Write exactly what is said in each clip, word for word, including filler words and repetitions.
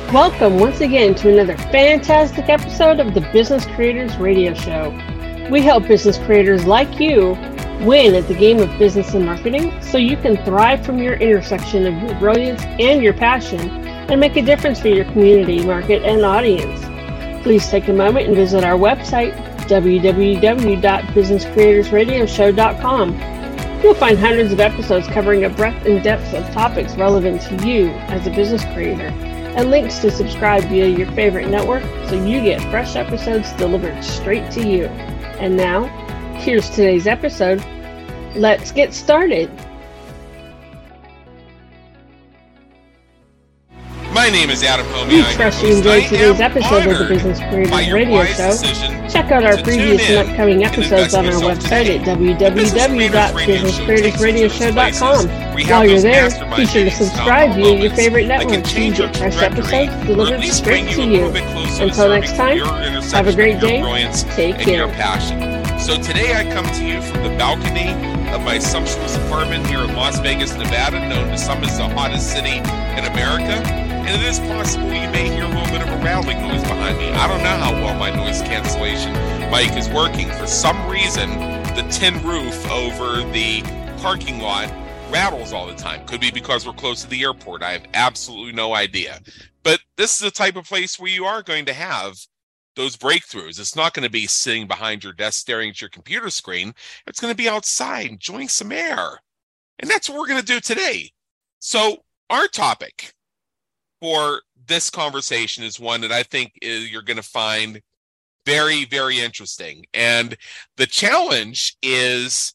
Welcome once again to another fantastic episode of the Business Creators Radio Show. We help business creators like you win at the game of business and marketing so you can thrive from your intersection of your brilliance and your passion and make a difference for your community, market, and audience. Please take a moment and visit our website, w w w dot business creators radio show dot com. You'll find hundreds of episodes covering a breadth and depth of topics relevant to you as a business creator, and links to subscribe via your favorite network so you get fresh episodes delivered straight to you. And now, here's today's episode. Let's get started. My name is Adam Homey. We trust you enjoyed today's episode of the Business Creators Radio Show. Check out our previous and upcoming episodes on our website at w w w dot business creators radio show dot com. While you're there, be sure to subscribe via your favorite network so you get fresh episodes delivered straight to you. Until next time, have a great day. Take care. So today I come to you from the balcony of my sumptuous apartment here in Las Vegas, Nevada, known to some as the hottest city in America. And it is possible you may hear a little bit of a rattling noise behind me. I don't know how well my noise cancellation mic is working. For some reason, the tin roof over the parking lot rattles all the time. Could be because we're close to the airport. I have absolutely no idea. But this is the type of place where you are going to have those breakthroughs. It's not going to be sitting behind your desk staring at your computer screen. It's going to be outside enjoying some air. And that's what we're going to do today. So our topic for this conversation is one that I think is, you're going to find very, very interesting. And the challenge is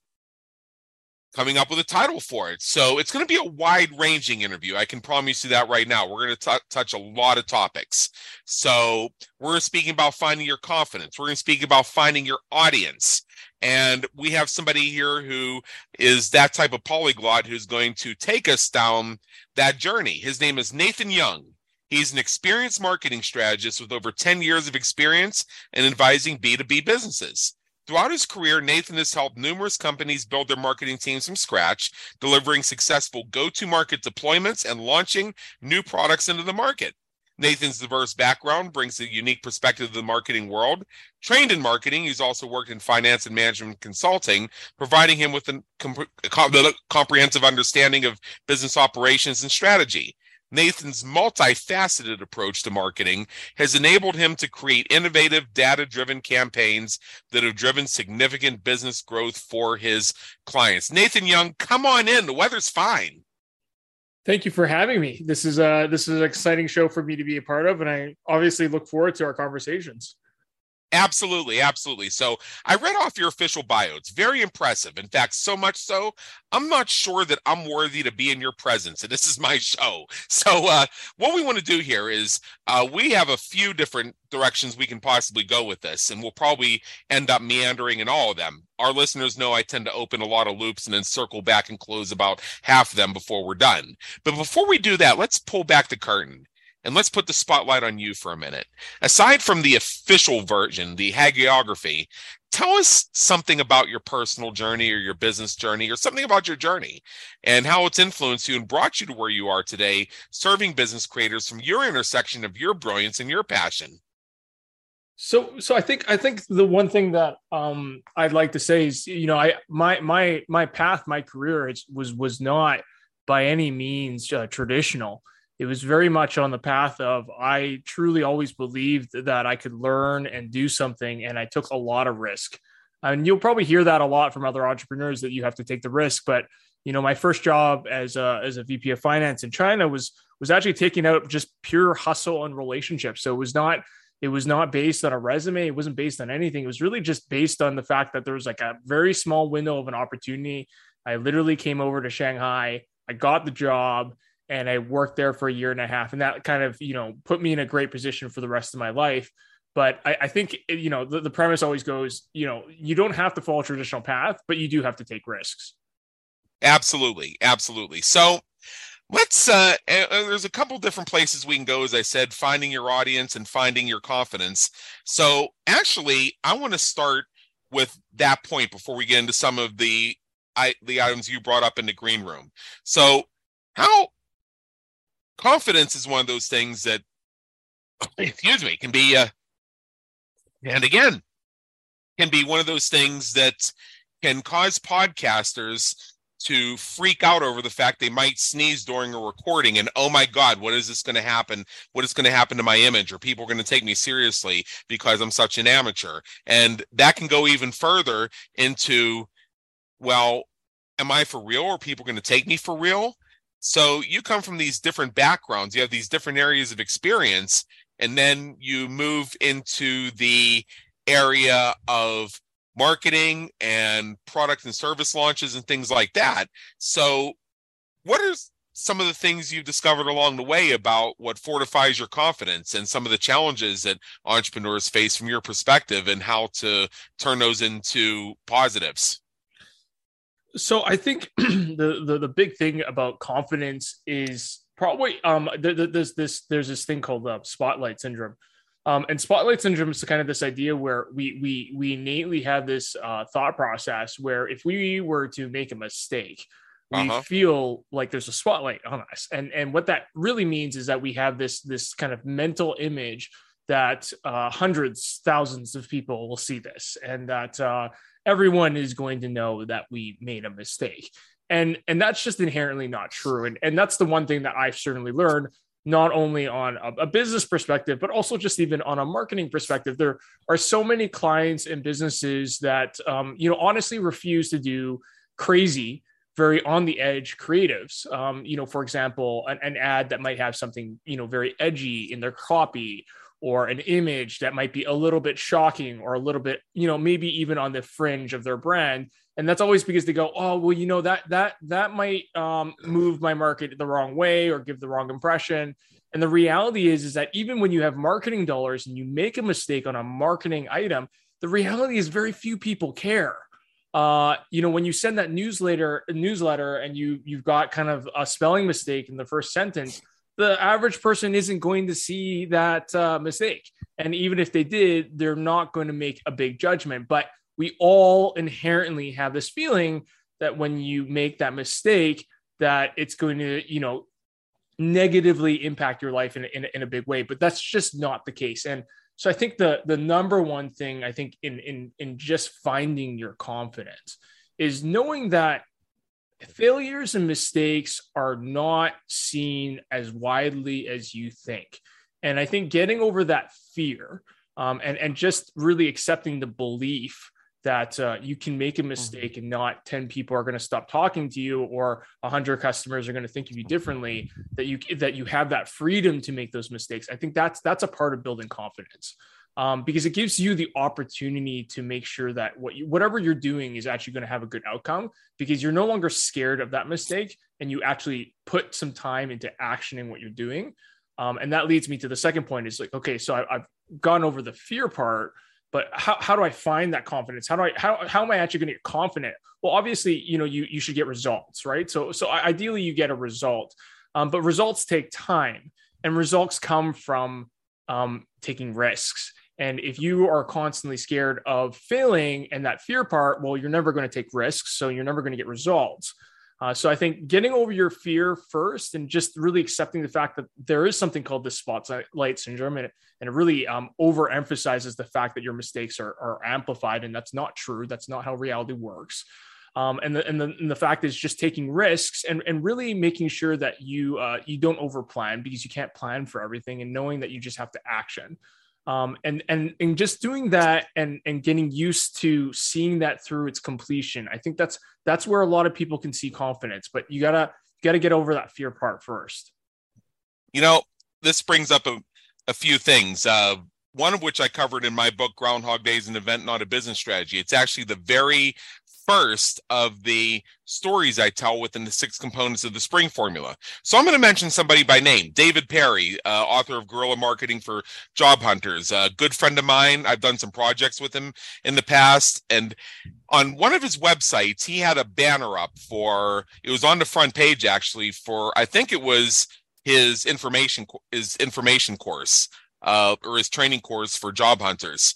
coming up with a title for it. So it's going to be a wide-ranging interview. I can promise you that right now. We're going to t- touch a lot of topics. So we're speaking about finding your confidence. We're going to speak about finding your audience. And we have somebody here who is that type of polyglot who's going to take us down that journey. His name is Nathan Young. He's an experienced marketing strategist with over ten years of experience in advising B two B businesses. Throughout his career, Nathan has helped numerous companies build their marketing teams from scratch, delivering successful go-to-market deployments and launching new products into the market. Nathan's diverse background brings a unique perspective to the marketing world. Trained in marketing, he's also worked in finance and management consulting, providing him with a comp- comprehensive understanding of business operations and strategy. Nathan's multifaceted approach to marketing has enabled him to create innovative, data-driven campaigns that have driven significant business growth for his clients. Nathan Young, come on in. The weather's fine. Thank you for having me. This is a, this is an exciting show for me to be a part of, and I obviously look forward to our conversations. Absolutely, absolutely. So I read off your official bio. It's very impressive. In fact, so much so, I'm not sure that I'm worthy to be in your presence, and this is my show. So uh, what we want to do here is uh, we have a few different directions we can possibly go with this, and we'll probably end up meandering in all of them. Our listeners know I tend to open a lot of loops and then circle back and close about half of them before we're done. But before we do that, let's pull back the curtain. And let's put the spotlight on you for a minute. Aside from the official version, the hagiography, tell us something about your personal journey or your business journey or something about your journey and how it's influenced you and brought you to where you are today, serving business creators from your intersection of your brilliance and your passion. So, so I think, I think the one thing that um, I'd like to say is, you know, I, my, my, my path, my career is, was, was not by any means uh, traditional. It was very much on the path of, I truly always believed that I could learn and do something. And I took a lot of risk. And you'll probably hear that a lot from other entrepreneurs, that you have to take the risk. But, you know, my first job as a, as a V P of finance in China was, was actually taking out just pure hustle and relationships. So it was not, it was not based on a resume. It wasn't based on anything. It was really just based on the fact that there was like a very small window of an opportunity. I literally came over to Shanghai. I got the job. And I worked there for a year and a half. And that kind of, you know, put me in a great position for the rest of my life. But I, I think, you know, the, the premise always goes, you know, you don't have to follow a traditional path, but you do have to take risks. Absolutely. Absolutely. So let's, uh, uh, there's a couple different places we can go, as I said, finding your audience and finding your confidence. So actually, I want to start with that point before we get into some of the, I, the items you brought up in the green room. So how confidence is one of those things that excuse me, can be, uh, and again, can be one of those things that can cause podcasters to freak out over the fact they might sneeze during a recording and, oh my God, what is this going to happen? What is going to happen to my image? Or people are going to take me seriously because I'm such an amateur. And that can go even further into, well, am I for real? Are people going to take me for real? So you come from these different backgrounds. You have these different areas of experience, and then you move into the area of marketing and product and service launches and things like that. So what are some of the things you've discovered along the way about what fortifies your confidence and some of the challenges that entrepreneurs face from your perspective and how to turn those into positives? So I think the, the the big thing about confidence is probably um there's this there's this thing called the spotlight syndrome. Um, and spotlight syndrome is kind of this idea where we we we innately have this uh, thought process where if we were to make a mistake, we uh-huh. feel like there's a spotlight on us. And and what that really means is that we have this this kind of mental image that uh, hundreds, thousands of people will see this, and that uh, everyone is going to know that we made a mistake. And and that's just inherently not true. And and that's the one thing that I've certainly learned, not only on a, a business perspective, but also just even on a marketing perspective. There are so many clients and businesses that, um, you know, honestly refuse to do crazy, very on the edge creatives. Um, you know, for example, an, an ad that might have something, you know, very edgy in their copy, or an image that might be a little bit shocking or a little bit, you know, maybe even on the fringe of their brand. And that's always because they go, oh, well, you know, that that that might um, move my market the wrong way or give the wrong impression. And the reality is, is that even when you have marketing dollars and you make a mistake on a marketing item, the reality is very few people care. Uh, you know, when you send that newsletter newsletter and you you've got kind of a spelling mistake in the first sentence, the average person isn't going to see that uh, mistake. And even if they did, they're not going to make a big judgment. But we all inherently have this feeling that when you make that mistake, that it's going to, you know, negatively impact your life in, in, in a big way. But that's just not the case. And so I think the the number one thing I think in in in just finding your confidence is knowing that failures and mistakes are not seen as widely as you think. And I think getting over that fear um, and, and just really accepting the belief that uh, you can make a mistake and not ten people are going to stop talking to you, or one hundred customers are going to think of you differently, that you that you have that freedom to make those mistakes. I think that's that's a part of building confidence. Um, because it gives you the opportunity to make sure that what you, whatever you're doing is actually going to have a good outcome, because you're no longer scared of that mistake and you actually put some time into actioning what you're doing. Um, and that leads me to the second point is like, okay, so I, I've gone over the fear part, but how, how do I find that confidence? How do I, how, how am I actually going to get confident? Well, obviously, you know, you, you should get results, right? So, so ideally you get a result, um, but results take time, and results come from um, taking risks. And if you are constantly scared of failing and that fear part, well, you're never going to take risks. So you're never going to get results. Uh, so I think getting over your fear first and just really accepting the fact that there is something called the spotlight syndrome, and it, and it really um, overemphasizes the fact that your mistakes are, are amplified. And that's not true. That's not how reality works. Um, and, the, and, the, and the fact is just taking risks and, and really making sure that you, uh, you don't overplan, because you can't plan for everything, and knowing that you just have to action. Um, and, and, and just doing that and, and getting used to seeing that through its completion. I think that's, that's where a lot of people can see confidence, but you gotta, you gotta get over that fear part first. You know, this brings up a, a few things, uh, one of which I covered in my book, Groundhog Day is an Event, Not a Business Strategy. It's actually the very first of the stories I tell within the six components of the Spring Formula. So I'm going to mention somebody by name, David Perry, uh, author of Guerrilla Marketing for Job Hunters, a good friend of mine. I've done some projects with him in the past. And on one of his websites, he had a banner up for, it was on the front page actually, for, I think it was his information, his information course, uh, or his training course for job hunters.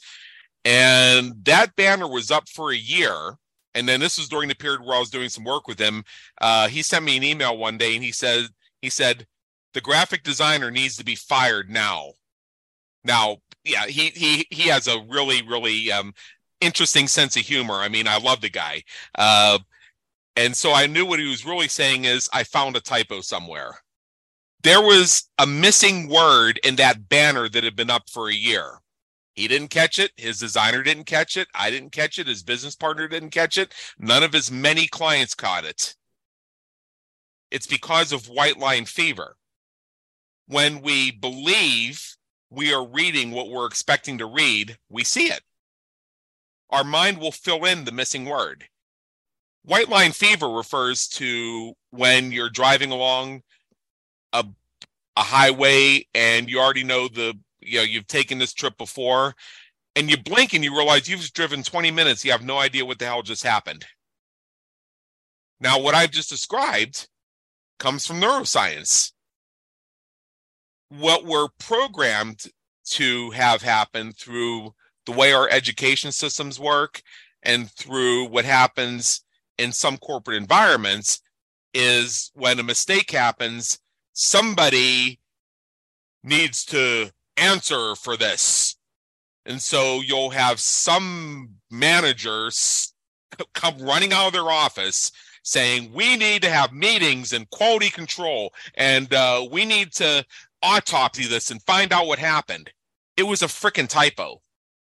And that banner was up for a year. And then this was during the period where I was doing some work with him. Uh, he sent me an email one day, and he said, he said, the graphic designer needs to be fired now. Now, yeah, he he he has a really really um, interesting sense of humor. I mean, I love the guy, uh, and so I knew what he was really saying is I found a typo somewhere. There was a missing word in that banner that had been up for a year. He didn't catch it. His designer didn't catch it. I didn't catch it. His business partner didn't catch it. None of his many clients caught it. It's because of white line fever. When we believe we are reading what we're expecting to read, we see it. Our mind will fill in the missing word. White line fever refers to when you're driving along a, a highway and you already know the you know, you've taken this trip before, and you blink and you realize you've driven twenty minutes. You have no idea what the hell just happened. Now, what I've just described comes from neuroscience. What we're programmed to have happen through the way our education systems work and through what happens in some corporate environments is when a mistake happens, somebody needs to answer for this. And so you'll have some managers come running out of their office saying, we need to have meetings and quality control, and uh, we need to autopsy this and find out what happened. It was a freaking typo.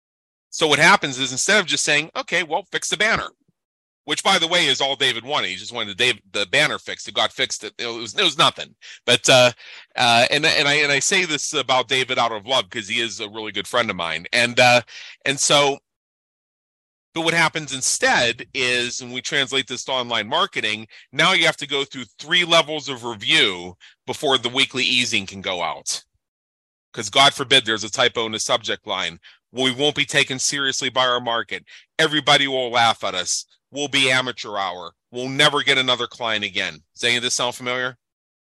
So what happens is instead of just saying, okay, well, fix the banner, which, by the way, is all David wanted. He just wanted the, Dave, the banner fixed. It got fixed. It, it was it was nothing. But uh, uh, and and I and I say this about David out of love because he is a really good friend of mine. And uh, and so, but what happens instead is, when we translate this to online marketing, now you have to go through three levels of review before the weekly easing can go out. Because God forbid there's a typo in the subject line. We won't be taken seriously by our market. Everybody will laugh at us. We'll be amateur hour. We'll never get another client again. Does any of this sound familiar?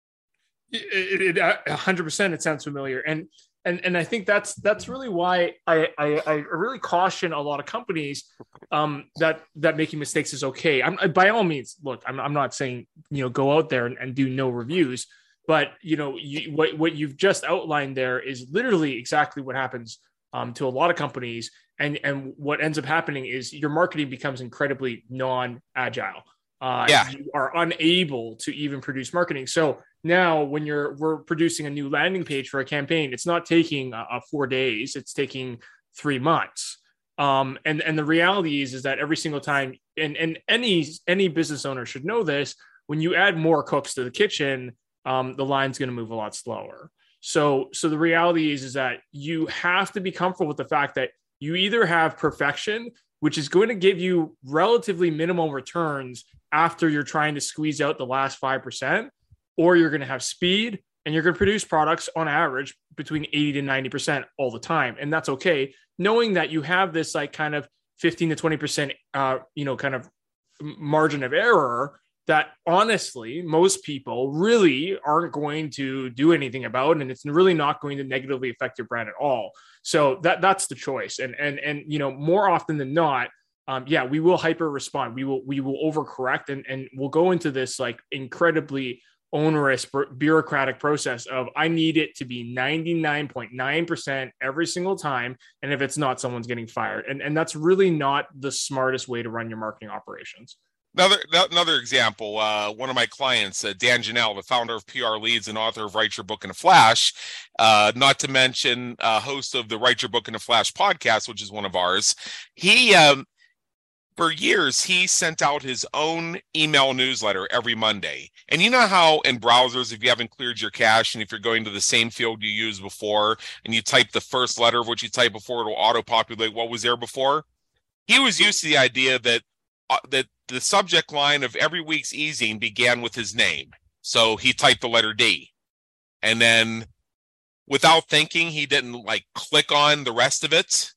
It, it, one hundred percent it sounds familiar. And and and I think that's that's really why I I, I really caution a lot of companies um, that that making mistakes is okay. I'm by all means, look, I'm I'm not saying, you know, go out there and, and do no reviews, but you know, you, what what you've just outlined there is literally exactly what happens um, to a lot of companies. And and what ends up happening is your marketing becomes incredibly non-agile. Uh, yeah. You are unable to even produce marketing. So now when you're we're producing a new landing page for a campaign, it's not taking uh, uh, four days. It's taking three months. Um, and and the reality is is that every single time, and and any any business owner should know this, when you add more cooks to the kitchen, um, the line's going to move a lot slower. So so the reality is is that you have to be comfortable with the fact that you either have perfection, which is going to give you relatively minimal returns after you're trying to squeeze out the last five percent, or you're going to have speed and you're going to produce products on average between eighty to ninety percent all the time. And that's okay. Knowing that you have this like kind of fifteen to twenty percent, uh, you know, kind of margin of error that honestly, most people really aren't going to do anything about, and it's really not going to negatively affect your brand at all. So that that's the choice. And, and, and, you know, more often than not, um, yeah, we will hyper respond. We will, we will overcorrect, and, and we'll go into this like incredibly onerous bureaucratic process of, I need it to be ninety-nine point nine percent every single time. And if it's not, someone's getting fired. And, and that's really not the smartest way to run your marketing operations. Another another example, uh, one of my clients, uh, Dan Janelle, the founder of P R Leads and author of Write Your Book in a Flash, uh, not to mention uh, host of the Write Your Book in a Flash podcast, which is one of ours. He, um, for years, he sent out his own email newsletter every Monday. And you know how in browsers, if you haven't cleared your cache and if you're going to the same field you used before and you type the first letter of what you typed before, it'll auto-populate what was there before? He was used to the idea that uh, that the subject line of every week's easing began with his name. So he typed the letter D. And then without thinking, he didn't like click on the rest of it.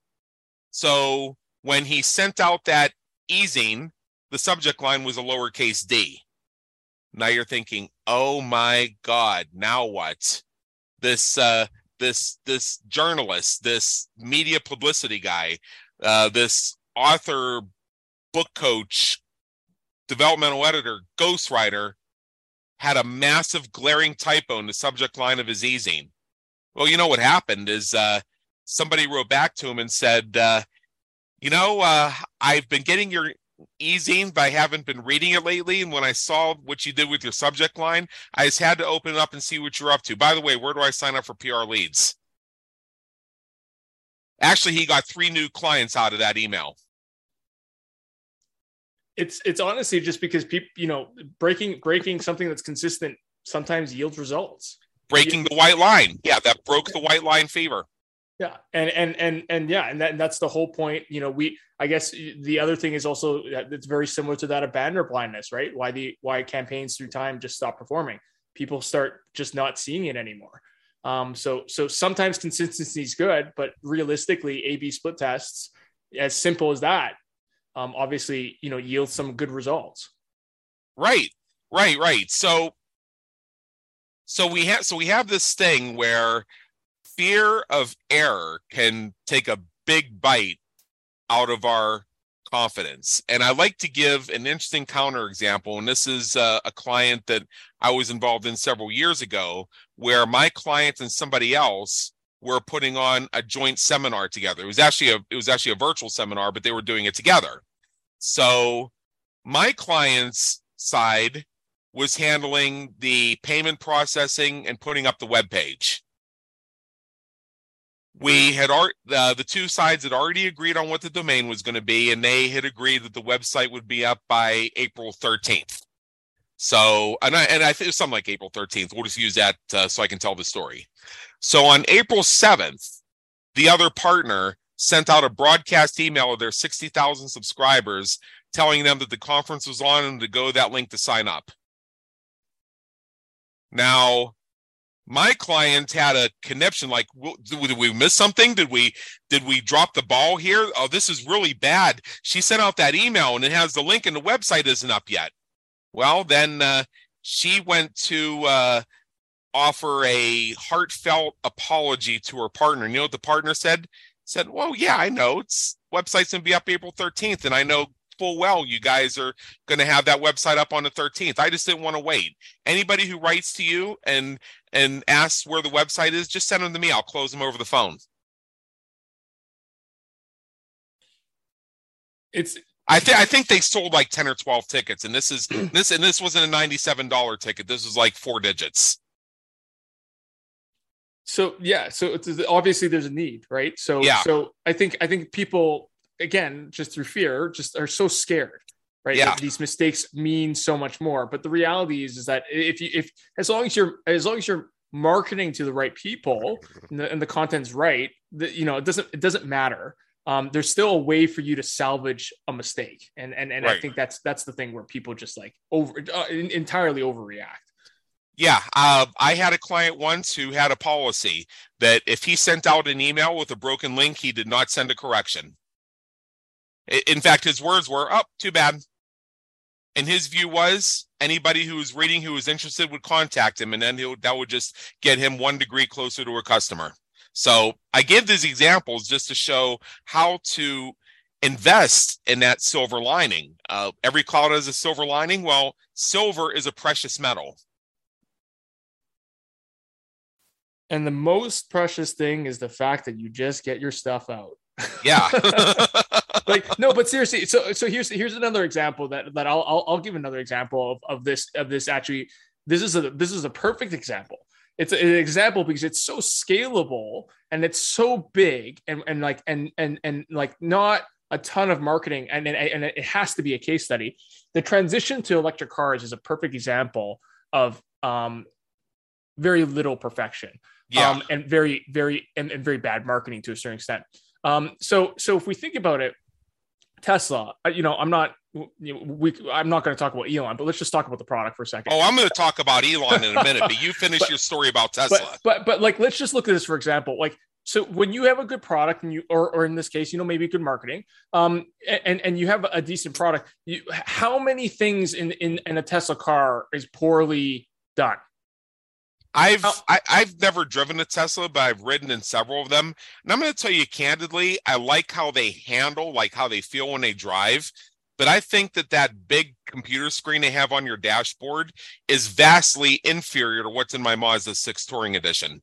So when he sent out that easing, the subject line was a lowercase d. Now you're thinking, oh my God, now what? This uh, this this journalist, this media publicity guy, uh, this author, book coach, developmental editor, ghostwriter, had a massive glaring typo in the subject line of his easing. Well, you know what happened is uh, somebody wrote back to him and said, uh, you know, uh, I've been getting your e-zine, but I haven't been reading it lately. And when I saw what you did with your subject line, I just had to open it up and see what you're up to. By the way, where do I sign up for P R Leads? Actually, he got three new clients out of that email. It's it's honestly just because people, you know, breaking breaking something that's consistent sometimes yields results. Breaking the white line. Yeah, that broke the white line fever. Yeah. And, and, and, and yeah, and, that, and that's the whole point. You know, we, I guess the other thing is also that it's very similar to that of banner blindness, right? Why the, why campaigns through time just stop performing. People start just not seeing it anymore. Um, so, so sometimes consistency is good, but realistically A B split tests, as simple as that, um, obviously, you know, yield some good results. Right, right, right. So, so we have, so we have this thing where fear of error can take a big bite out of our confidence. And I like to give an interesting counterexample. And this is uh, a client that I was involved in several years ago, where my client and somebody else were putting on a joint seminar together. It was actually a, it was actually a virtual seminar, but they were doing it together. So my client's side was handling the payment processing and putting up the web page. We had art, uh, the two sides had already agreed on what the domain was going to be, and they had agreed that the website would be up by April thirteenth. So, and I, and I think it was something like April thirteenth. We'll just use that uh, so I can tell the story. So on April seventh, the other partner sent out a broadcast email of their sixty thousand subscribers telling them that the conference was on and to go to that link to sign up. Now, my client had a conniption, like, did we miss something? Did we did we drop the ball here? Oh, this is really bad. She sent out that email and it has the link and the website isn't up yet. Well, then uh, she went to uh, offer a heartfelt apology to her partner. And you know what the partner said? Said, well, yeah, I know. It's website's going to be up April thirteenth. And I know full well you guys are going to have that website up on the thirteenth. I just didn't want to wait. Anybody who writes to you and and asks where the website is, just send them to me. I'll close them over the phone. It's I think I think they sold like ten or twelve tickets, and this is this and this wasn't a ninety-seven dollars ticket. This was like four digits. So yeah, so it's, obviously there's a need, right? So yeah. so I think I think people, again, just through fear, just are so scared, right? Yeah. That these mistakes mean so much more. But the reality is, is that if you, if as long as you're, as long as you're marketing to the right people and the, and the content's right, the, you know, it doesn't, it doesn't matter. Um, there's still a way for you to salvage a mistake, and and and right. I think that's that's the thing where people just like over uh, entirely overreact. Yeah, uh, I had a client once who had a policy that if he sent out an email with a broken link, he did not send a correction. In fact, his words were, oh, too bad. And his view was anybody who was reading, who was interested would contact him, and then he'll, that would just get him one degree closer to a customer. So I give these examples just to show how to invest in that silver lining. Uh, every cloud has a silver lining. Well, silver is a precious metal. And the most precious thing is the fact that you just get your stuff out. Yeah. Like, no, but seriously. So, so here's, here's another example that, that I'll, I'll, I'll give another example of, of this, of this actually, this is a, this is a perfect example. It's an example because it's so scalable and it's so big and, and like, and, and, and like not a ton of marketing. And, and, and it has to be a case study. The transition to electric cars is a perfect example of um, very little perfection. Yeah. Um, and very, very, and, and very bad marketing to a certain extent. Um, so, so if we think about it, Tesla, you know, I'm not, you know, we, I'm not going to talk about Elon, but let's just talk about the product for a second. Oh, I'm going to talk about Elon in a minute, but you finish but, your story about Tesla. But, but, but like, let's just look at this, for example, like, so when you have a good product and you, or, or in this case, you know, maybe good marketing, um, and, and you have a decent product, you, how many things in, in, in a Tesla car is poorly done? I've I, I've never driven a Tesla, but I've ridden in several of them. And I'm going to tell you candidly, I like how they handle, like how they feel when they drive. But I think that that big computer screen they have on your dashboard is vastly inferior to what's in my Mazda six Touring Edition.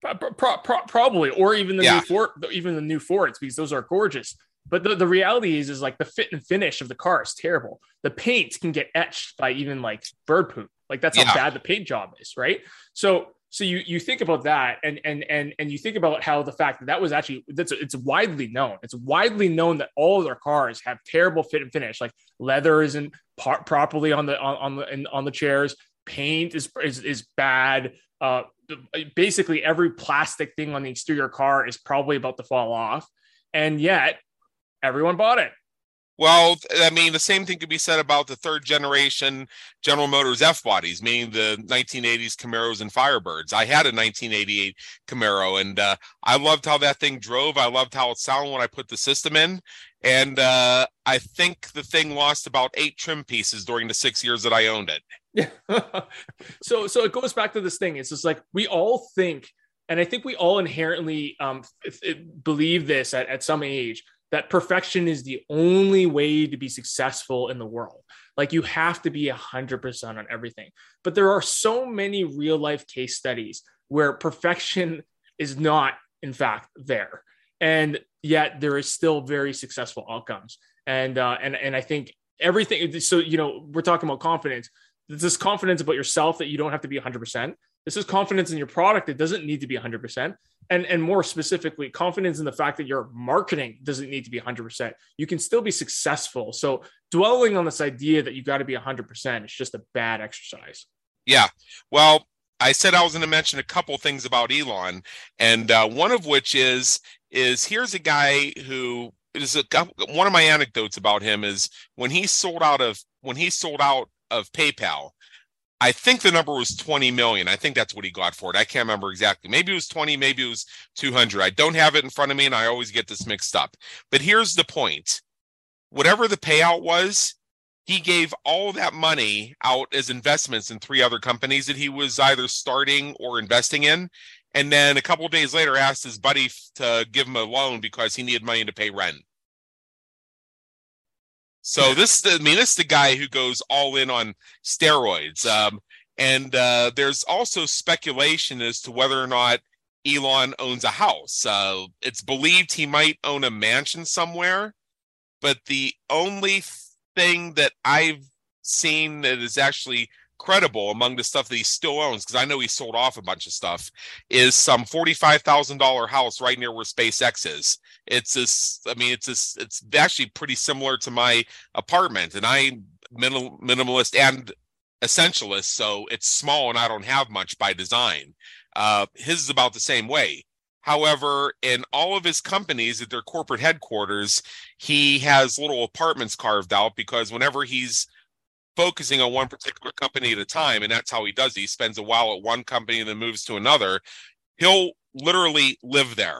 Pro- pro- probably, or even the Yeah. new Ford, even the new Fords, because those are gorgeous. But the, the reality is, is like the fit and finish of the car is terrible. The paint can get etched by even like bird poop. Like that's Yeah. how bad the paint job is, right? So, so you you think about that, and and and and you think about how the fact that that was actually that's it's widely known. It's widely known that all of their cars have terrible fit and finish. Like leather isn't par- properly on the on, on the in, on the chairs. Paint is is is bad. Uh, basically every plastic thing on the exterior car is probably about to fall off, and yet everyone bought it. Well, I mean, the same thing could be said about the third generation General Motors F-bodies, meaning the nineteen eighties Camaros and Firebirds. I had a nineteen eighty-eight Camaro, and uh, I loved how that thing drove. I loved how it sounded when I put the system in. And uh, I think the thing lost about eight trim pieces during the six years that I owned it. Yeah. so, so it goes back to this thing. It's just like, we all think, and I think we all inherently um, f- f- believe this at, at some age, that perfection is the only way to be successful in the world. Like you have to be a hundred percent on everything. But there are so many real life case studies where perfection is not, in fact, there. And yet there is still very successful outcomes. And, uh, and, and I think everything, so, you know, we're talking about confidence. This is confidence about yourself that you don't have to be one hundred percent. This is confidence in your product. It doesn't need to be one hundred percent. And, and more specifically, confidence in the fact that your marketing doesn't need to be one hundred percent. You can still be successful. So dwelling on this idea that you got to be one hundred percent is just a bad exercise. Yeah. Well, I said I was going to mention a couple things about Elon, and uh, one of which is, is here's a guy who is a, one of my anecdotes about him is when he sold out of, when he sold out of PayPal, I think the number was twenty million. I think that's what he got for it. I can't remember exactly. Maybe it was twenty, maybe it was two hundred. I don't have it in front of me and I always get this mixed up. But here's the point. Whatever the payout was, he gave all that money out as investments in three other companies that he was either starting or investing in. And then a couple of days later asked his buddy to give him a loan because he needed money to pay rent. So this, I mean, this is the guy who goes all in on steroids. Um, and uh, there's also speculation as to whether or not Elon owns a house. Uh, it's believed he might own a mansion somewhere, but the only thing that I've seen that is actually credible among the stuff that he still owns, because I know he sold off a bunch of stuff, is some forty-five thousand dollars house right near where SpaceX is. It's this, I mean, it's this, it's actually pretty similar to my apartment, and I'm minimal, minimalist and essentialist, so it's small and I don't have much by design. Uh, his is about the same way. However, in all of his companies at their corporate headquarters, he has little apartments carved out because whenever he's focusing on one particular company at a time, and that's how he does it, he spends a while at one company and then moves to another, he'll literally live there.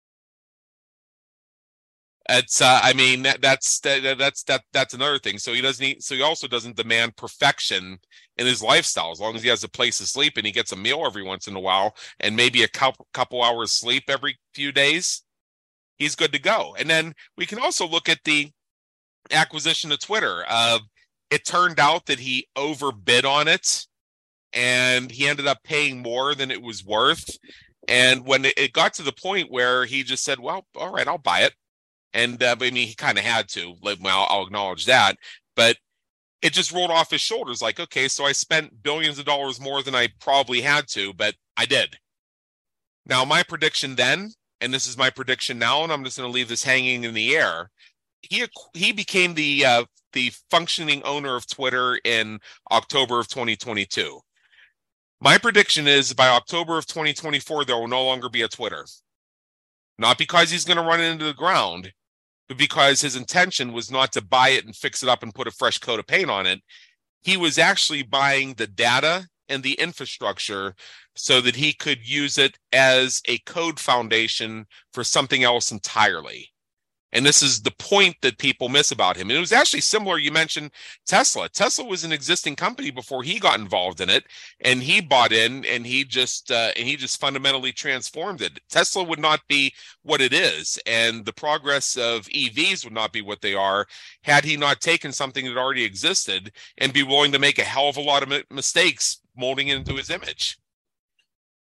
It's, uh, I mean, that, that's that, that's that that's another thing. So he doesn't. Need, so he also doesn't demand perfection in his lifestyle. As long as he has a place to sleep and he gets a meal every once in a while, and maybe a couple couple hours sleep every few days, he's good to go. And then we can also look at the acquisition of Twitter. Uh, it turned out that he overbid on it, and he ended up paying more than it was worth. And when it, it got to the point where he just said, "Well, all right, I'll buy it." And uh, I mean, he kind of had to. Well, I'll acknowledge that, but it just rolled off his shoulders. Like, okay, so I spent billions of dollars more than I probably had to, but I did. Now, my prediction then, and this is my prediction now, and I'm just going to leave this hanging in the air. He he became the uh, the functioning owner of Twitter in October of twenty twenty-two. My prediction is by October of twenty twenty-four, there will no longer be a Twitter. Not because he's going to run it into the ground, but because his intention was not to buy it and fix it up and put a fresh coat of paint on it. He was actually buying the data and the infrastructure so that he could use it as a code foundation for something else entirely. And this is the point that people miss about him. And it was actually similar. You mentioned Tesla. Tesla was an existing company before he got involved in it, and he bought in, and he just uh, and he just fundamentally transformed it. Tesla would not be what it is, and the progress of E Vs would not be what they are had he not taken something that already existed and be willing to make a hell of a lot of mistakes molding it into his image.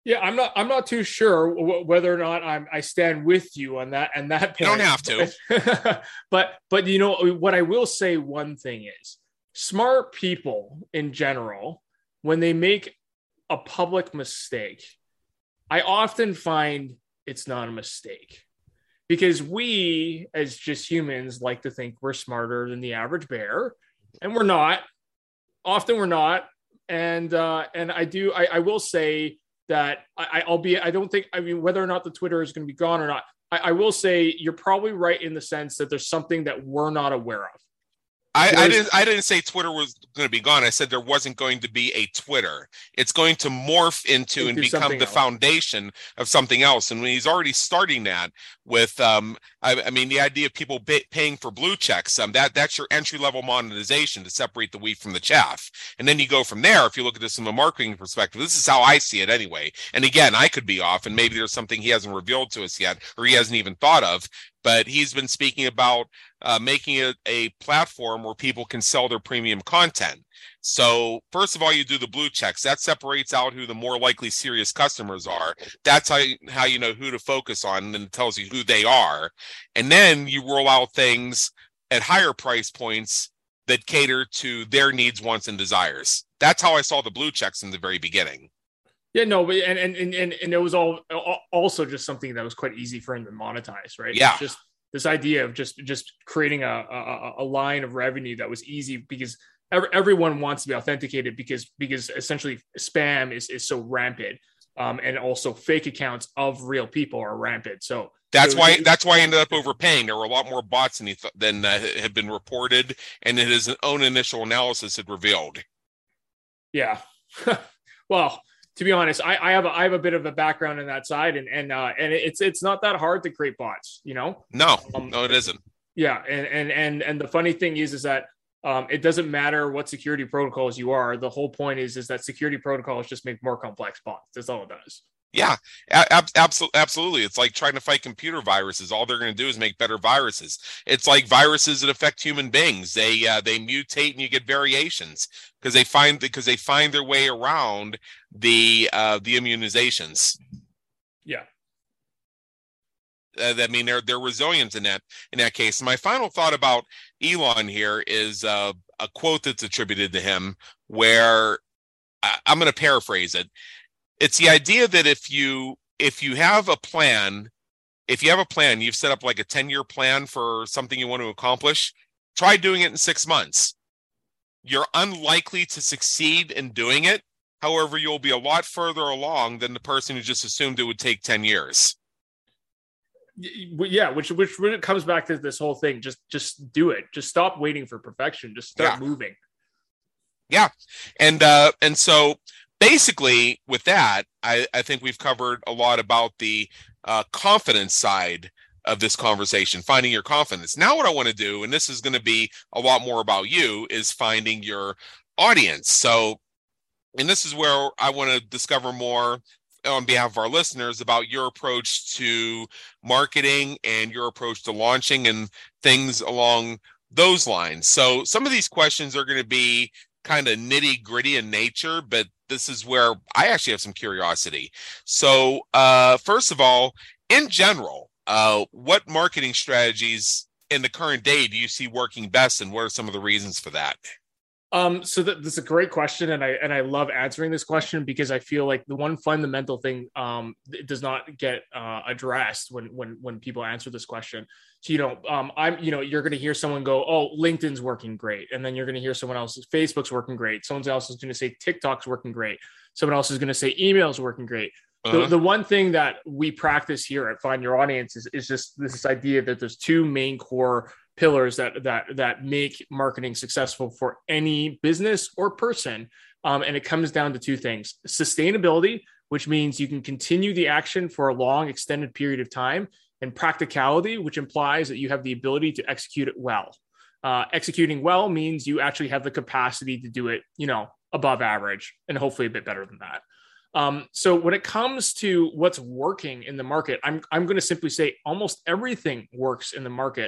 Yeah, I'm not. I'm not too sure w- whether or not I'm. I stand with you on that. And that point. You don't have to. but but you know what I will say. One thing is, smart people in general, when they make a public mistake, I often find it's not a mistake, because we as just humans like to think we're smarter than the average bear, and we're not. Often we're not, and uh, and I do. I, I will say. That I, I'll be, I don't think, I mean, whether or not the Twitter is going to be gone or not, I, I will say you're probably right in the sense that there's something that we're not aware of. I, I didn't. I didn't say Twitter was going to be gone. I said there wasn't going to be a Twitter. It's going to morph into, into and become the else. foundation of something else. And when he's already starting that with, um, I, I mean, the idea of people pay, paying for blue checks, um, that that's your entry level monetization to separate the wheat from the chaff. And then you go from there. If you look at this from a marketing perspective, this is how I see it anyway. And again, I could be off, and maybe there's something he hasn't revealed to us yet, or he hasn't even thought of. But he's been speaking about uh, making it a platform where people can sell their premium content. So first of all, you do the blue checks. That separates out who the more likely serious customers are. That's how you, how you know who to focus on, and it tells you who they are. And then you roll out things at higher price points that cater to their needs, wants, and desires. That's how I saw the blue checks in the very beginning. Yeah, no, but and and and and it was all also just something that was quite easy for him to monetize, right? Yeah, just this idea of just just creating a, a a line of revenue that was easy, because every, everyone wants to be authenticated, because because essentially spam is is so rampant, um, and also fake accounts of real people are rampant. So that's so why it, that's why I ended up overpaying. There were a lot more bots than he th- than uh, had been reported, and his own initial analysis had revealed. Yeah, well. To be honest, I, I have a, I have a bit of a background in that side, and and uh, and it's it's not that hard to create bots, you know. No, um, no, it isn't. Yeah, and and and and the funny thing is, is that um, it doesn't matter what security protocols you are. The whole point is, is that security protocols just make more complex bots. That's all it does. Yeah, ab- absolutely. Absolutely. It's like trying to fight computer viruses. All they're going to do is make better viruses. It's like viruses that affect human beings. They uh, they mutate, and you get variations because they find because they find their way around the uh, the immunizations. Yeah. Uh, I mean, they're they're resilient in that in that case. My final thought about Elon here is uh, a quote that's attributed to him, where I- I'm going to paraphrase it. It's the idea that if you if you have a plan, if you have a plan, you've set up like a ten-year plan for something you want to accomplish, try doing it in six months. You're unlikely to succeed in doing it. However, you'll be a lot further along than the person who just assumed it would take ten years. Yeah, which which when it comes back to this whole thing, just just do it. Just stop waiting for perfection. Just start yeah. moving. Yeah, and uh, and so. Basically, with that, I, I think we've covered a lot about the uh, confidence side of this conversation, finding your confidence. Now what I want to do, and this is going to be a lot more about you, is finding your audience. So, and this is where I want to discover more on behalf of our listeners about your approach to marketing and your approach to launching and things along those lines. So some of these questions are going to be kind of nitty gritty in nature, but this is where I actually have some curiosity. So uh, first of all, in general, uh, what marketing strategies in the current day do you see working best, and what are some of the reasons for that? Um, so that, that's a great question, and I and I love answering this question, because I feel like the one fundamental thing um, it does not get uh, addressed when when when people answer this question. So, you know, um, I'm you know you're going to hear someone go, "Oh, LinkedIn's working great," and then you're going to hear someone else, "Facebook's working great." Someone else is going to say, "TikTok's working great." Someone else is going to say, "Email's working great." Uh-huh. The, the one thing that we practice here at Find Your Audience is, is just this idea that there's two main core pillars that that that make marketing successful for any business or person. Um, and it comes down to two things: sustainability, which means you can continue the action for a long, extended period of time, and practicality, which implies that you have the ability to execute it well. Uh, executing well means you actually have the capacity to do it, you know, above average, and hopefully a bit better than that. Um, so when it comes to what's working in the market, I'm I'm going to simply say almost everything works in the market.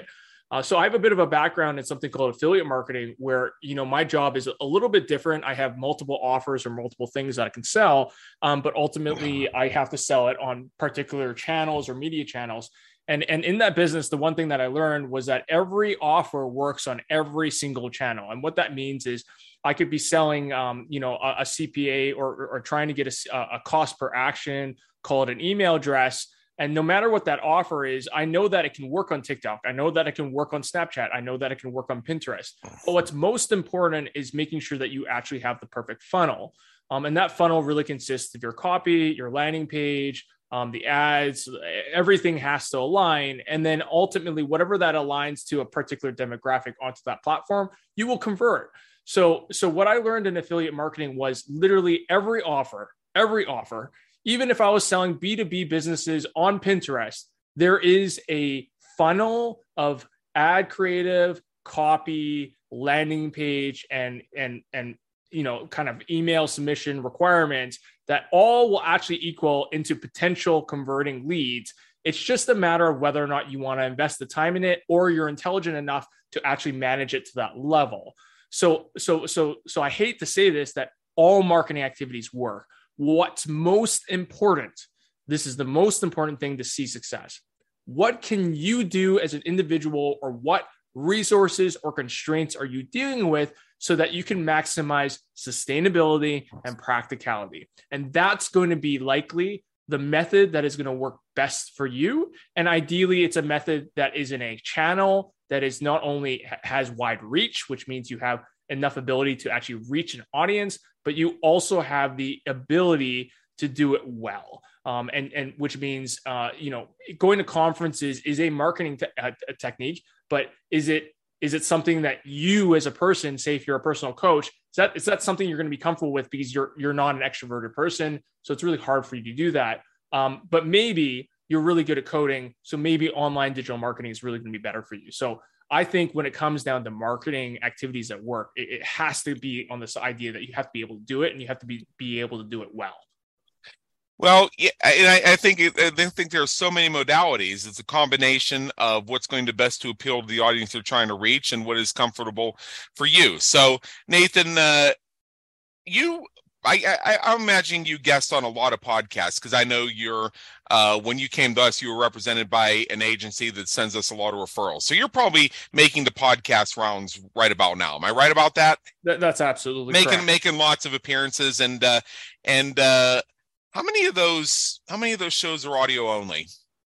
Uh, so I have a bit of a background in something called affiliate marketing, where, you know, my job is a little bit different. I have multiple offers or multiple things that I can sell, um, but ultimately I have to sell it on particular channels or media channels. And, and in that business, the one thing that I learned was that every offer works on every single channel. And what that means is I could be selling, um, you know, a, a C P A or, or, or trying to get a, a cost per action, call it an email address. And no matter what that offer is, I know that it can work on TikTok. I know that it can work on Snapchat. I know that it can work on Pinterest. But what's most important is making sure that you actually have the perfect funnel. Um, and that funnel really consists of your copy, your landing page, um, the ads, everything has to align. And then ultimately, whatever that aligns to a particular demographic onto that platform, you will convert. So, so what I learned in affiliate marketing was literally every offer, every offer, even if I was selling B two B businesses on Pinterest, there is a funnel of ad creative, copy, landing page, and, and, and, you know, kind of email submission requirements that all will actually equal into potential converting leads. It's just a matter of whether or not you want to invest the time in it, or you're intelligent enough to actually manage it to that level. So, so, so, so I hate to say this, that all marketing activities work. What's most important, this is the most important thing to see success. What can you do as an individual, or what resources or constraints are you dealing with so that you can maximize sustainability and practicality? And that's going to be likely the method that is going to work best for you. And ideally, it's a method that is in a channel that is not only has wide reach, which means you have enough ability to actually reach an audience, but you also have the ability to do it well. Um, and, and which means, uh, you know, going to conferences is a marketing te- a, a technique, but is it, is it something that you as a person, say if you're a personal coach, is that, is that something you're going to be comfortable with because you're, you're not an extroverted person. So it's really hard for you to do that. Um, but maybe you're really good at coding. So maybe online digital marketing is really going to be better for you. So I think when it comes down to marketing activities at work, it, it has to be on this idea that you have to be able to do it, and you have to be, be able to do it well. Well, yeah, and I, I think I think there are so many modalities. It's a combination of what's going to best to appeal to the audience they're trying to reach and what is comfortable for you. So, Nathan, uh, you, I, I, I'm imagining you guest on a lot of podcasts, because I know you're, uh, when you came to us, you were represented by an agency that sends us a lot of referrals. So you're probably making the podcast rounds right about now. Am I right about that? that that's absolutely making correct. making lots of appearances, and uh, and. Uh, How many of those? How many of those shows are audio only?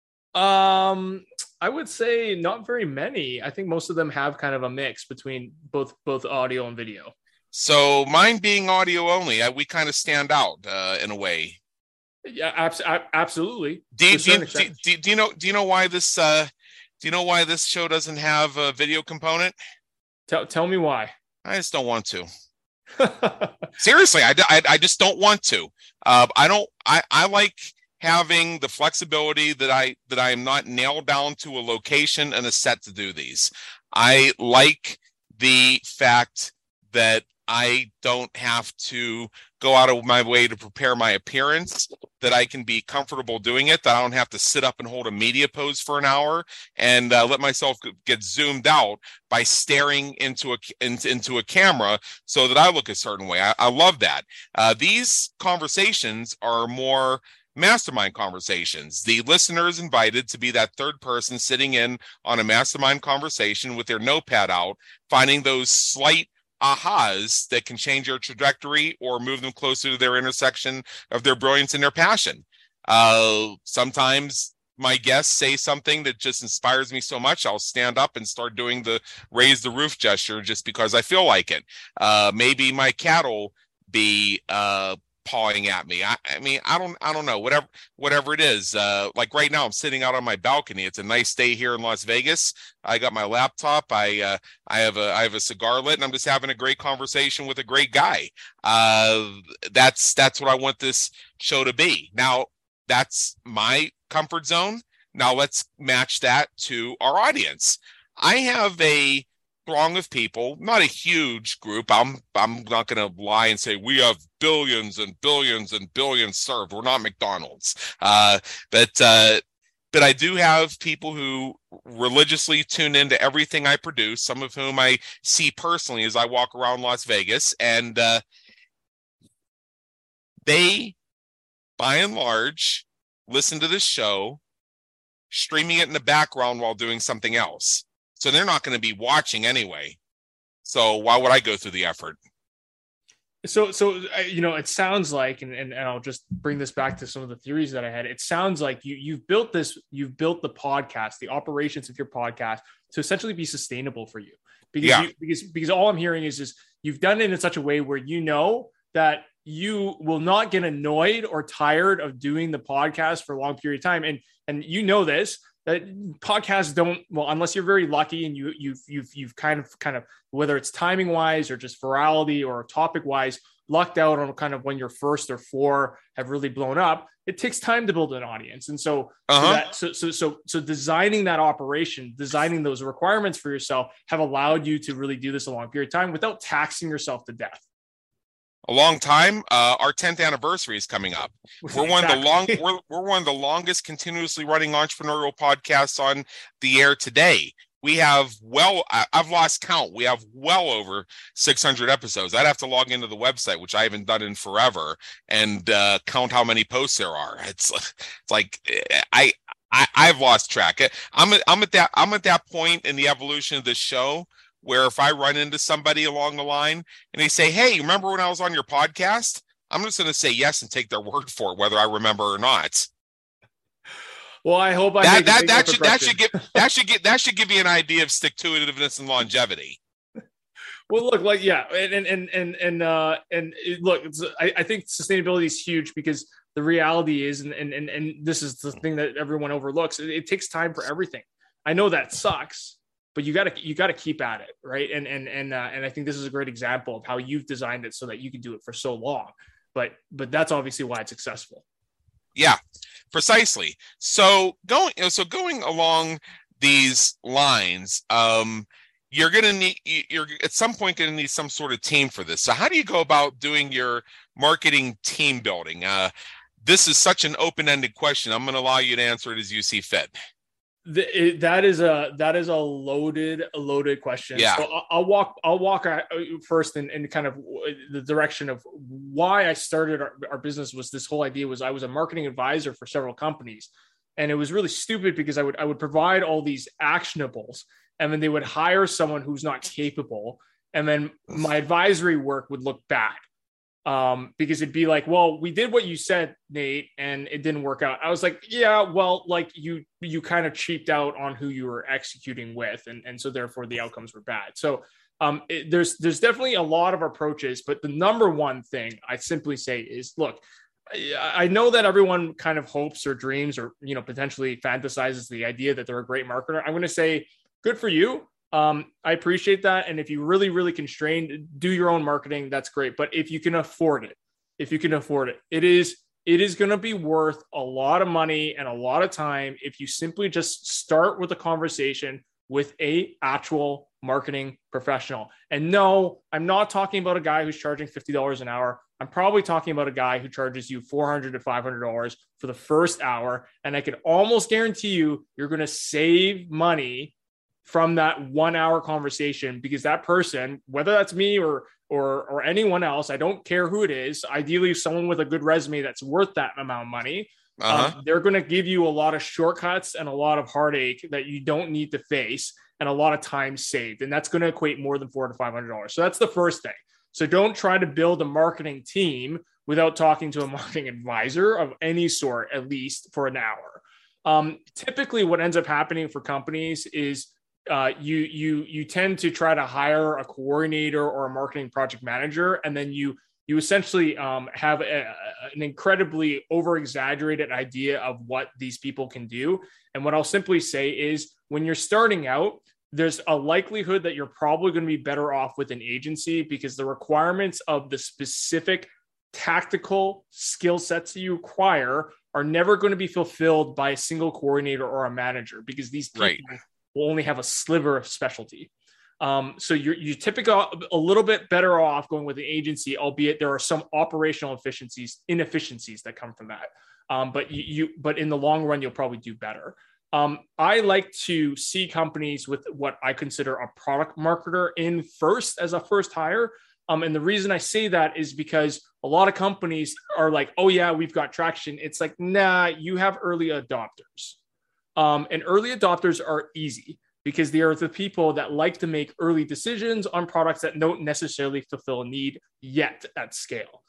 Um, I would say not very many. I think most of them have kind of a mix between both both audio and video. So mine being audio only, I, we kind of stand out uh, in a way. Yeah, abs- absolutely. Do you, do, you, do, do, do you know? Do you know why this? Uh, do you know why this show doesn't have a video component? Tell Tell me why. I just don't want to. Seriously, I, I, I just don't want to. Uh, I don't. I, I like having the flexibility that I that I am not nailed down to a location and a set to do these. I like the fact that I don't have to go out of my way to prepare my appearance, that I can be comfortable doing it, that I don't have to sit up and hold a media pose for an hour and uh, let myself get zoomed out by staring into a into, into a camera so that I look a certain way. I, I love that. Uh, these conversations are more mastermind conversations. The listener is invited to be that third person sitting in on a mastermind conversation with their notepad out, finding those slight ahas that can change your trajectory or move them closer to their intersection of their brilliance and their passion. Uh, sometimes my guests say something that just inspires me so much, I'll stand up and start doing the raise the roof gesture just because I feel like it. Uh, maybe my cat will be uh, pawing at me. I, I mean, I don't, I don't know, whatever, whatever it is. Uh, like right now I'm sitting out on my balcony. It's a nice day here in Las Vegas. I got my laptop. I, uh, I have a, I have a cigar lit, and I'm just having a great conversation with a great guy. Uh, that's, that's what I want this show to be. Now that's my comfort zone. Now let's match that to our audience. I have a throng of people, not a huge group. I'm I'm not going to lie and say we have billions and billions and billions served. We're not McDonald's. Uh, but uh, but I do have people who religiously tune into everything I produce, some of whom I see personally as I walk around Las Vegas. And uh, they, by and large, listen to this show, streaming it in the background while doing something else. So they're not going to be watching anyway. So why would I go through the effort? So, so you know, it sounds like, and, and, and I'll just bring this back to some of the theories that I had. It sounds like you, you've built this, you've built the podcast, the operations of your podcast to essentially be sustainable for you. Because, yeah. you, because, because all I'm hearing is, is you've done it in such a way where you know that you will not get annoyed or tired of doing the podcast for a long period of time. And, and you know this, that podcasts don't, well, unless you're very lucky and you, you've, you've, you've kind of, kind of, whether it's timing wise or just virality or topic wise, lucked out on kind of when your first or four have really blown up, it takes time to build an audience. And so, uh-huh. so, that, so, so, so, so designing that operation, designing those requirements for yourself have allowed you to really do this a long period of time without taxing yourself to death. A long time. Uh, our tenth anniversary is coming up. We're Exactly. one of the long. We're, we're one of the longest continuously running entrepreneurial podcasts on the air today. We have well, I've lost count. We have well over six hundred episodes. I'd have to log into the website, which I haven't done in forever, and uh, count how many posts there are. It's, it's like I, I I've lost track. I'm at, I'm at that I'm at that point in the evolution of this show where if I run into somebody along the line and they say, "Hey, remember when I was on your podcast?" I'm just going to say yes and take their word for it, whether I remember or not. Well, I hope I that that, that should that should give that should get that should give you an idea of stick-to-itiveness and longevity. Well, look, like yeah, and and and and uh, and look, it's, I, I think sustainability is huge because the reality is, and and and, and this is the thing that everyone overlooks. It, it takes time for everything. I know that sucks. But you got to you got to keep at it, right? And and and uh, and I think this is a great example of how you've designed it so that you can do it for so long. But but that's obviously why it's successful. Yeah, precisely. So going so going along these lines, um, you're gonna need you're at some point gonna need some sort of team for this. So how do you go about doing your marketing team building? Uh, this is such an open-ended question. I'm going to allow you to answer it as you see fit. The, it, that is a that is a loaded a loaded question. Yeah. So I'll, I'll walk I'll walk first in, in kind of the direction of why I started our, our business. Was this whole idea was I was a marketing advisor for several companies, and it was really stupid because I would I would provide all these actionables, and then they would hire someone who's not capable, and then my advisory work would look bad. Um, because it'd be like, well, we did what you said, Nate, and it didn't work out. I was like, yeah, well, like you, you kind of cheaped out on who you were executing with. And, and so therefore the outcomes were bad. So, um, it, there's, there's definitely a lot of approaches, but the number one thing I simply say is, look, I, I know that everyone kind of hopes or dreams or, you know, potentially fantasizes the idea that they're a great marketer. I'm going to say good for you. Um, I appreciate that. And if you really, really constrained, do your own marketing, that's great. But if you can afford it, if you can afford it, it is, it is going to be worth a lot of money and a lot of time if you simply just start with a conversation with a actual marketing professional. And no, I'm not talking about a guy who's charging fifty dollars an hour. I'm probably talking about a guy who charges you four hundred to five hundred dollars for the first hour. And I can almost guarantee you, you're going to save money from that one hour conversation, because that person, whether that's me or, or, or anyone else, I don't care who it is, ideally someone with a good resume that's worth that amount of money. Uh-huh. Um, they're going to give you a lot of shortcuts and a lot of heartache that you don't need to face and a lot of time saved. And that's going to equate more than four to five hundred dollars. So that's the first thing. So don't try to build a marketing team without talking to a marketing advisor of any sort, at least for an hour. Um, typically what ends up happening for companies is Uh, you you you tend to try to hire a coordinator or a marketing project manager, and then you you essentially um, have a, an incredibly over-exaggerated idea of what these people can do. And what I'll simply say is, when you're starting out, there's a likelihood that you're probably going to be better off with an agency, because the requirements of the specific tactical skill sets that you require are never going to be fulfilled by a single coordinator or a manager, because these people right. will only have a sliver of specialty. Um, so you're you typically a little bit better off going with an agency, albeit there are some operational efficiencies, inefficiencies that come from that. Um, but you, you, but in the long run, you'll probably do better. Um, I like to see companies with what I consider a product marketer in first as a first hire. Um, and the reason I say that is because a lot of companies are like, oh yeah, we've got traction. It's like, nah, you have early adopters. Um, and early adopters are easy because they are the people that like to make early decisions on products that don't necessarily fulfill a need yet at scale.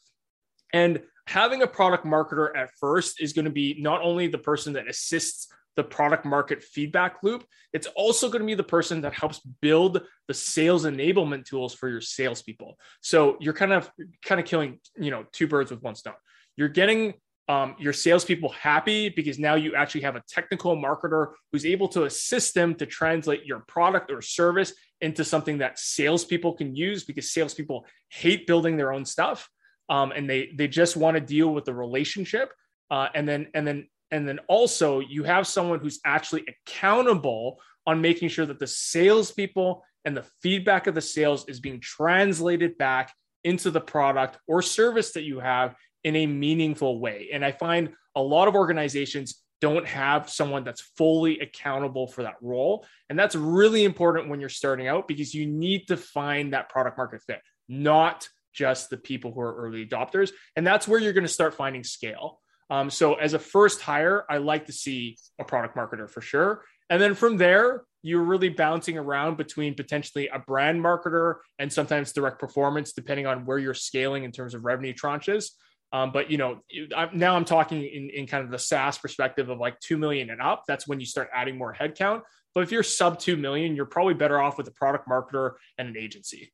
And having a product marketer at first is going to be not only the person that assists the product market feedback loop, it's also going to be the person that helps build the sales enablement tools for your salespeople. So you're kind of kind of killing, you know, two birds with one stone. You're getting um, your salespeople happy because now you actually have a technical marketer who's able to assist them to translate your product or service into something that salespeople can use, because salespeople hate building their own stuff. Um, and they they just want to deal with the relationship. Uh, and then and then and then also you have someone who's actually accountable on making sure that the salespeople and the feedback of the sales is being translated back into the product or service that you have in a meaningful way. And I find a lot of organizations don't have someone that's fully accountable for that role. And that's really important when you're starting out, because you need to find that product market fit, not just the people who are early adopters. And that's where you're going to start finding scale. Um, so as a first hire, I like to see a product marketer for sure. And then from there, you're really bouncing around between potentially a brand marketer and sometimes direct performance, depending on where you're scaling in terms of revenue tranches. Um, but, you know, I'm, now I'm talking in, in kind of the SaaS perspective of like two million and up. That's when you start adding more headcount. But if you're sub two million, you're probably better off with a product marketer and an agency.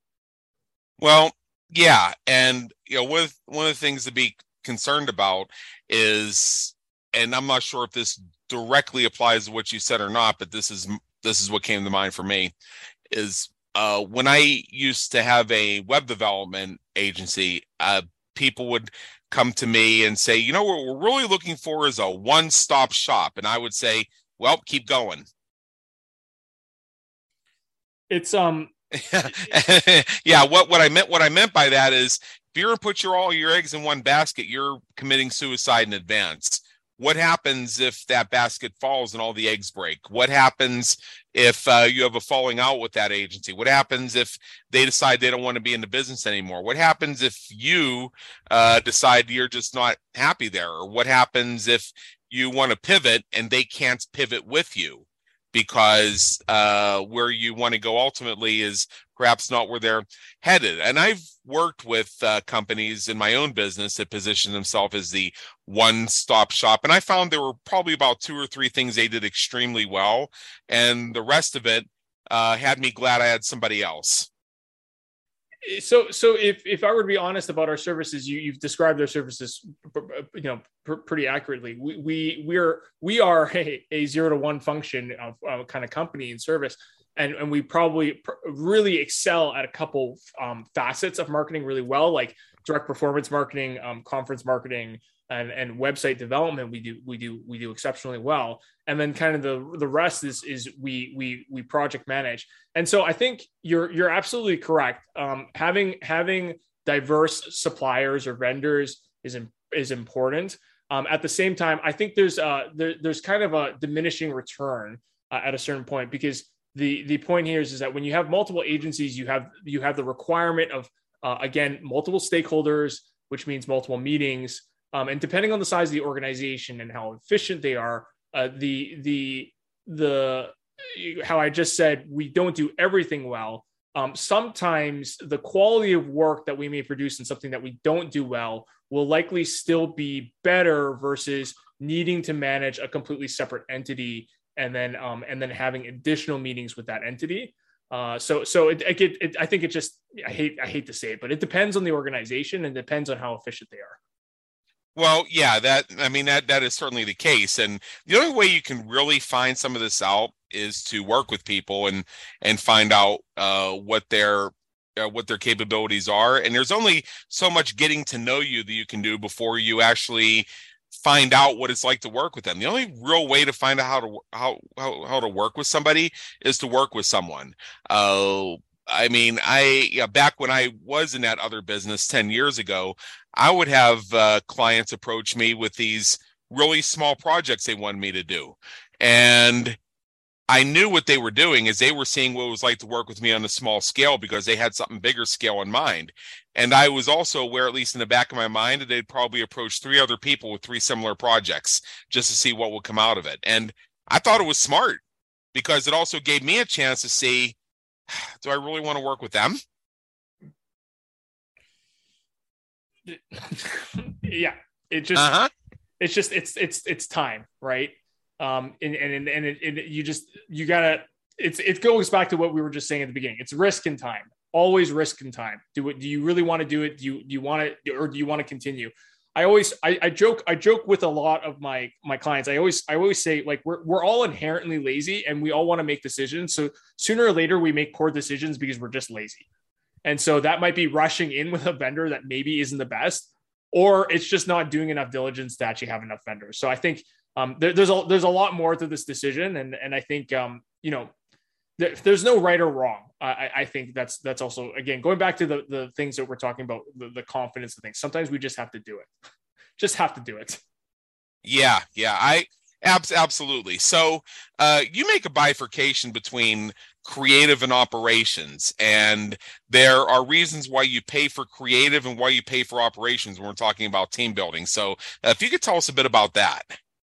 Well, yeah. And, you know, with one of the things to be concerned about is, and I'm not sure if this directly applies to what you said or not, but this is, this is what came to mind for me, is uh, when I used to have a web development agency, uh, people would come to me and say, you know, what we're really looking for is a one-stop shop. And I would say, well, keep going. It's, um, yeah, what, what I meant, what I meant by that is, if you're going to put your, all your eggs in one basket, you're committing suicide in advance. What happens if that basket falls and all the eggs break? What happens if uh, you have a falling out with that agency? What happens if they decide they don't want to be in the business anymore? What happens if you uh, decide you're just not happy there? Or what happens if you want to pivot and they can't pivot with you because uh, where you want to go ultimately is perhaps not where they're headed? And I've worked with uh, companies in my own business that position themselves as the one-stop shop. And I found there were probably about two or three things they did extremely well. And the rest of it uh, had me glad I had somebody else. So, so if, if I were to be honest about our services, you, you've described our services, you know, pr- pretty accurately. We, we, we're, we are a, a zero to one function of, of kind of company and service. And, and we probably pr- really excel at a couple um, facets of marketing really well, like direct performance marketing, um, conference marketing, and, and website development. We do we do we do exceptionally well. And then kind of the the rest is is we we we project manage. And so I think you're you're absolutely correct. Um, having having diverse suppliers or vendors is is important. Um, at the same time, I think there's uh there, there's kind of a diminishing return uh, at a certain point, because The the point here is, is that when you have multiple agencies, you have you have the requirement of, uh, again, multiple stakeholders, which means multiple meetings. Um, and depending on the size of the organization and how efficient they are, uh, the the the how I just said, we don't do everything well. Um, sometimes the quality of work that we may produce in something that we don't do well will likely still be better versus needing to manage a completely separate entity and then um, and then having additional meetings with that entity. Uh, so so it, it, it, I think it just, I hate I hate to say it, but it depends on the organization and depends on how efficient they are. Well, yeah, that I mean that that is certainly the case, and the only way you can really find some of this out is to work with people and and find out uh, what their uh, what their capabilities are. And there's only so much getting to know you that you can do before you actually find out what it's like to work with them. The only real way to find out how to how how, how to work with somebody is to work with someone. Uh, I mean, I yeah, back when I was in that other business ten years ago, I would have uh, clients approach me with these really small projects they wanted me to do, and I knew what they were doing is they were seeing what it was like to work with me on a small scale because they had something bigger scale in mind. And I was also aware, at least in the back of my mind, that they'd probably approach three other people with three similar projects just to see what would come out of it. And I thought it was smart because it also gave me a chance to see, do I really want to work with them? Yeah, it just, uh-huh. it's just, it's, it's, it's time, right? Um, and, and, and, it, it, you just, you gotta, it's, it goes back to what we were just saying at the beginning. It's risk and time, always risk and time. Do it. Do you really want to do it? Do you, do you want to, or do you want to continue? I always, I, I joke, I joke with a lot of my, my clients. I always, I always say like, we're, we're all inherently lazy and we all want to make decisions. So sooner or later we make poor decisions because we're just lazy. And so that might be rushing in with a vendor that maybe isn't the best, or it's just not doing enough diligence to actually have enough vendors. So I think, Um, there, there's a there's a lot more to this decision, and and I think um, you know there, there's no right or wrong. I, I think that's that's also, again, going back to the the things that we're talking about, the, the confidence of things. Sometimes we just have to do it, just have to do it. Yeah, yeah, I abs- absolutely. So uh, you make a bifurcation between creative and operations, and there are reasons why you pay for creative and why you pay for operations when we're talking about team building. So uh, if you could tell us a bit about that.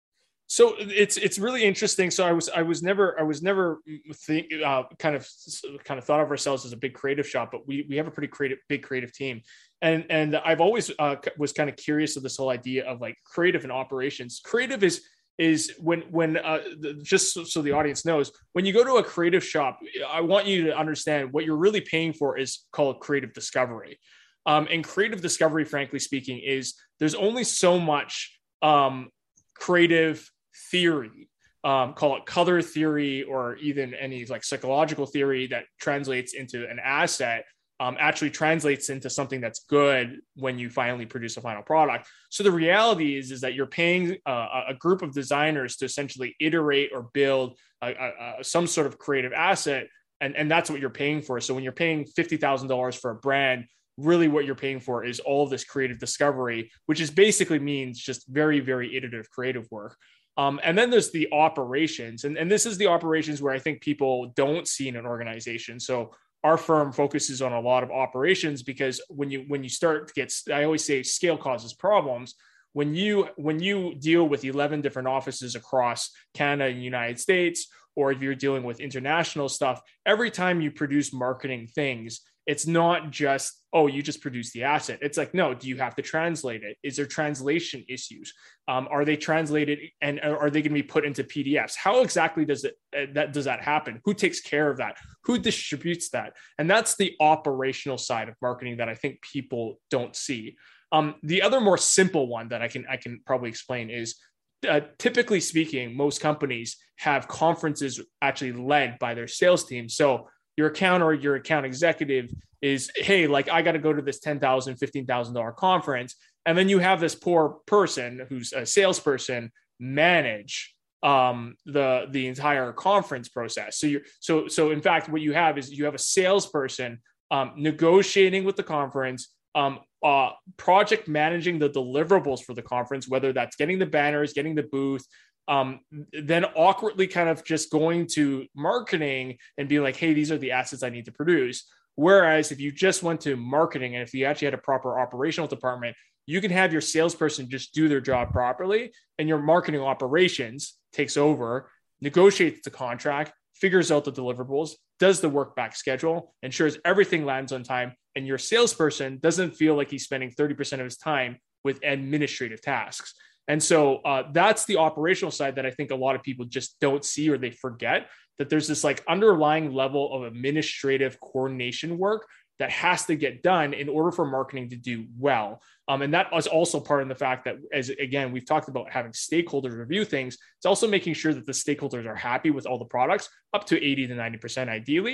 So it's it's really interesting. So I was I was never I was never think, uh, kind of kind of thought of ourselves as a big creative shop, but we we have a pretty creative big creative team, and and I've always uh, was kind of curious of this whole idea of like creative and operations. Creative is is when when uh, just so, so the audience knows, when you go to a creative shop, I want you to understand what you're really paying for is called creative discovery, um, and creative discovery, frankly speaking, is there's only so much um, creative theory, um, call it color theory, or even any like psychological theory that translates into an asset, um, actually translates into something that's good when you finally produce a final product. So the reality is, is that you're paying uh, a group of designers to essentially iterate or build a, a, a, some sort of creative asset. And, and that's what you're paying for. So when you're paying fifty thousand dollars for a brand, really what you're paying for is all of this creative discovery, which is basically means just very, very iterative creative work. Um, and then there's the operations, and, and this is the operations where I think people don't see in an organization. So our firm focuses on a lot of operations, because when you when you start to get, I always say scale causes problems. When you when you deal with eleven different offices across Canada and the United States, or if you're dealing with international stuff, every time you produce marketing things, it's not just, oh, you just produce the asset. It's like, no, do you have to translate it? Is there translation issues? Um, are they translated, and are they going to be put into P D Fs? How exactly does it that does that happen? Who takes care of that? Who distributes that? And that's the operational side of marketing that I think people don't see. Um, the other more simple one that I can I can probably explain is, uh, typically speaking, most companies have conferences actually led by their sales team. So your account or your account executive is, hey, like I got to go to this ten thousand dollars, fifteen thousand dollars conference. And then you have this poor person who's a salesperson manage um, the, the entire conference process. So you're, so, so in fact, what you have is you have a salesperson um, negotiating with the conference, um, uh, project managing the deliverables for the conference, whether that's getting the banners, getting the booth, um, then awkwardly kind of just going to marketing and be like, hey, these are the assets I need to produce. Whereas if you just went to marketing, and if you actually had a proper operational department, you can have your salesperson just do their job properly, and your marketing operations takes over, negotiates the contract, figures out the deliverables, does the work back schedule, ensures everything lands on time, and your salesperson doesn't feel like he's spending thirty percent of his time with administrative tasks. And so uh, that's the operational side that I think a lot of people just don't see, or they forget that there's this like underlying level of administrative coordination work that has to get done in order for marketing to do well. Um, and that was also part of the fact that, as again, we've talked about having stakeholders review things. It's also making sure that the stakeholders are happy with all the products, up to eighty to ninety percent ideally.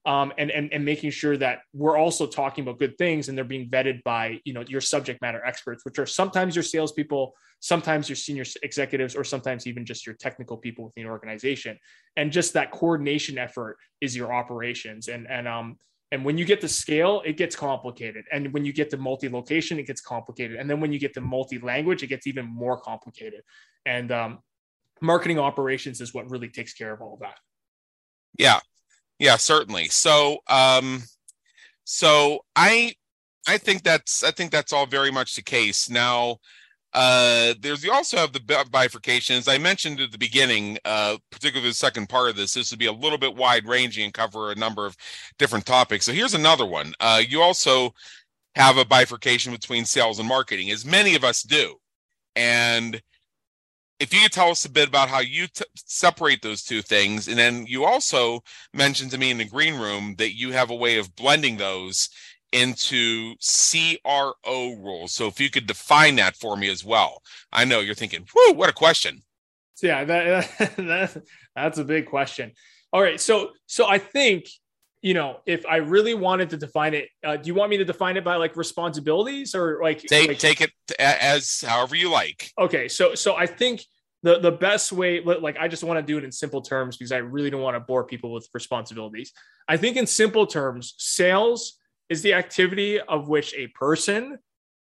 Um, and, and, and making sure that we're also talking about good things and they're being vetted by, you know, your subject matter experts, which are sometimes your salespeople, sometimes your senior executives, or sometimes even just your technical people within the organization. And just that coordination effort is your operations. And, and, um, and when you get to scale, it gets complicated. And when you get to multi-location, it gets complicated. And then when you get to multi-language, it gets even more complicated. And, um, marketing operations is what really takes care of all of that. Yeah. Yeah, certainly. So, um, so I, I think that's, I think that's all very much the case. Now, uh, there's, you also have the bifurcation, as I mentioned at the beginning, uh, particularly the second part of this, this would be a little bit wide ranging and cover a number of different topics. So here's another one. Uh, you also have a bifurcation between sales and marketing, as many of us do. And if you could tell us a bit about how you t- separate those two things. And then you also mentioned to me in the green room that you have a way of blending those into C R O roles. So if you could define that for me as well. I know you're thinking, whoo, what a question. Yeah, that, that, that's a big question. All right. So, so I think, you know, if I really wanted to define it, uh, do you want me to define it by like responsibilities or like take, like, take it as however you like? Okay. So, so I think the, the best way, like, I just want to do it in simple terms because I really don't want to bore people with responsibilities. I think in simple terms, sales is the activity of which a person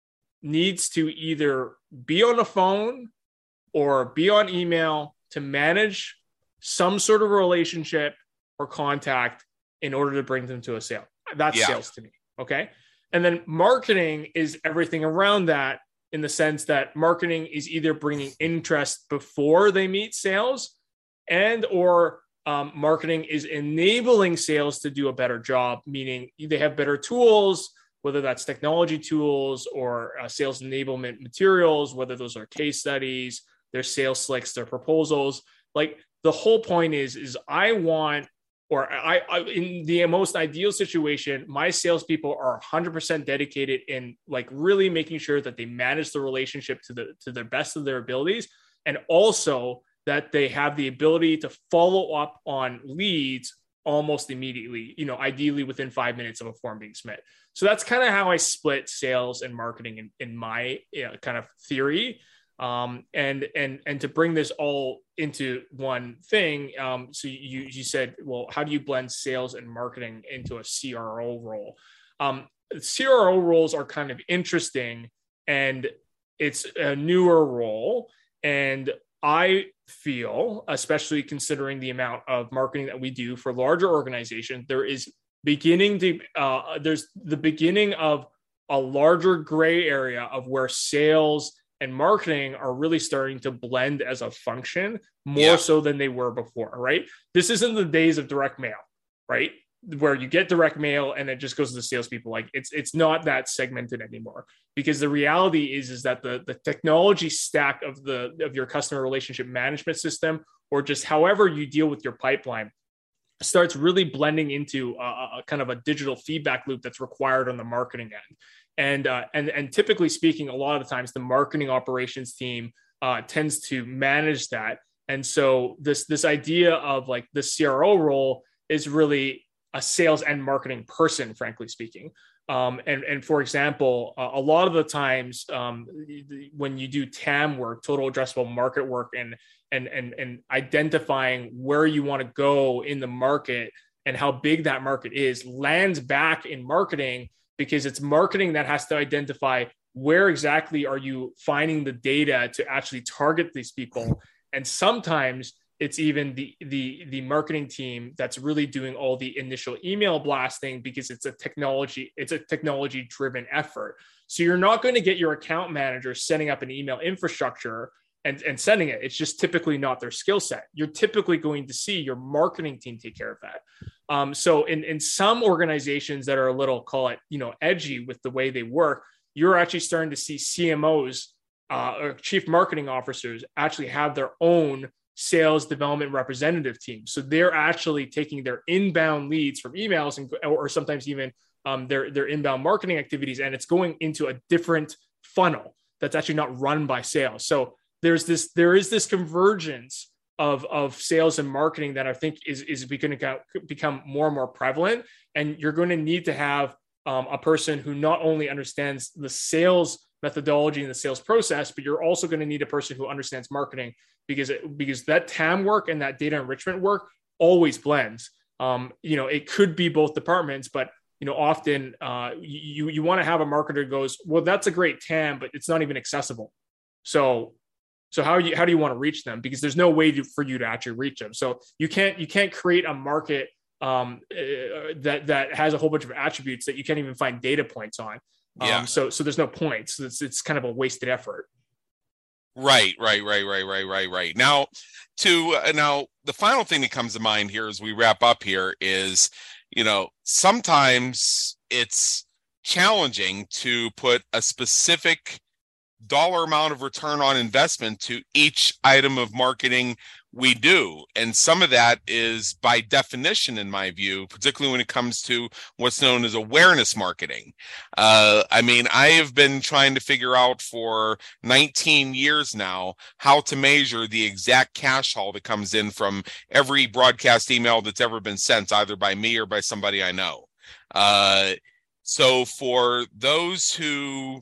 needs to either be on the phone or be on email to manage some sort of relationship or contact in order to bring them to a sale. That's yeah. sales to me. Okay. And then marketing is everything around that, in the sense that marketing is either bringing interest before they meet sales, and or um, marketing is enabling sales to do a better job, meaning they have better tools, whether that's technology tools or uh, sales enablement materials, whether those are case studies, their sales slicks, their proposals. Like the whole point is, is I want, or I, I, in the most ideal situation, my salespeople are one hundred percent dedicated in like really making sure that they manage the relationship to the to the best of their abilities, and also that they have the ability to follow up on leads almost immediately. You know, ideally within five minutes of a form being submitted. So that's kind of how I split sales and marketing in, in my you know, kind of theory. Um, and, and, and to bring this all into one thing. Um, so you, you said, well, how do you blend sales and marketing into a C R O role? Um, C R O roles are kind of interesting, and it's a newer role. And I feel, especially considering the amount of marketing that we do for larger organizations, there is beginning to, uh, there's the beginning of a larger gray area of where sales and marketing are really starting to blend as a function more yeah. so than they were before, right? This isn't the days of direct mail, right? Where you get direct mail and it just goes to the salespeople. Like it's it's not that segmented anymore, because the reality is is that the the technology stack of the of your customer relationship management system, or just however you deal with your pipeline, starts really blending into a, a kind of a digital feedback loop that's required on the marketing end. And, uh, and, and typically speaking, a lot of the times the marketing operations team uh, tends to manage that. And so this, this idea of like the C R O role is really a sales and marketing person, frankly speaking. Um, and, and for example, uh, a lot of the times um, when you do T A M work, total addressable market work, and, and, and, and identifying where you want to go in the market and how big that market is, lands back in marketing, because it's marketing that has to identify where exactly are you finding the data to actually target these people. And sometimes it's even the, the, the marketing team that's really doing all the initial email blasting, because it's a technology, it's a technology driven effort. So you're not going to get your account manager setting up an email infrastructure and, and sending it. It's just typically not their skill set. You're typically going to see your marketing team take care of that. Um, so in, in some organizations that are a little, call it, you know, edgy with the way they work, you're actually starting to see C M Os uh, or chief marketing officers actually have their own sales development representative team. So they're actually taking their inbound leads from emails and, or sometimes even um, their, their inbound marketing activities, and it's going into a different funnel that's actually not run by sales. So there's this, there is this convergence of, of sales and marketing that I think is, is going to become more and more prevalent. And you're going to need to have um, a person who not only understands the sales methodology and the sales process, but you're also going to need a person who understands marketing, because it, because that T A M work and that data enrichment work always blends. Um, you know, it could be both departments, but you know, often uh, you you want to have a marketer who goes, well, that's a great T A M, but it's not even accessible. So so how you how do you want to reach them? Because there's no way to, for you to actually reach them. So you can't you can't create a market um, uh, that that has a whole bunch of attributes that you can't even find data points on. Yeah. Um, so so there's no points. So it's it's kind of a wasted effort. Right, right, right, right, right, right, right. Now, to uh, now the final thing that comes to mind here as we wrap up here is, you know, sometimes it's challenging to put a specific dollar amount of return on investment to each item of marketing we do. And some of that is by definition, in my view, particularly when it comes to what's known as awareness marketing. Uh, I mean, I have been trying to figure out for nineteen years now how to measure the exact cash haul that comes in from every broadcast email that's ever been sent, either by me or by somebody I know. Uh, so for those who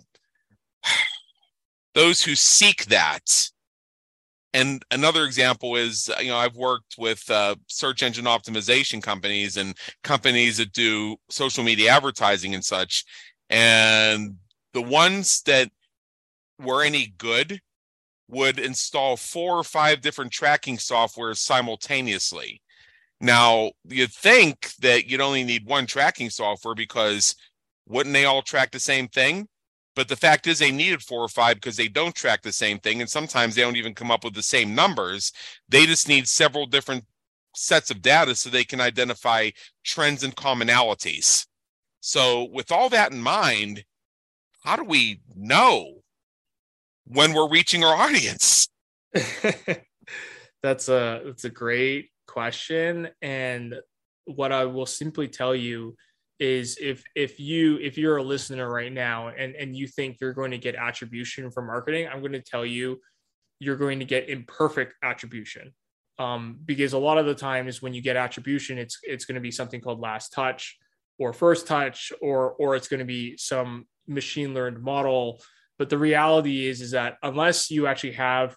those who seek that, and another example is, you know, I've worked with uh, search engine optimization companies and companies that do social media advertising and such. And the ones that were any good would install four or five different tracking softwares simultaneously. Now, you'd think that you'd only need one tracking software, because wouldn't they all track the same thing? But the fact is they needed four or five because they don't track the same thing. And sometimes they don't even come up with the same numbers. They just need several different sets of data so they can identify trends and commonalities. So with all that in mind, how do we know when we're reaching our audience? That's a, that's a great question. And what I will simply tell you is if if you if you're a listener right now and and you think you're going to get attribution from marketing, I'm going to tell you you're going to get imperfect attribution, um, because a lot of the times when you get attribution, it's it's going to be something called last touch or first touch, or or it's going to be some machine learned model. But the reality is is that unless you actually have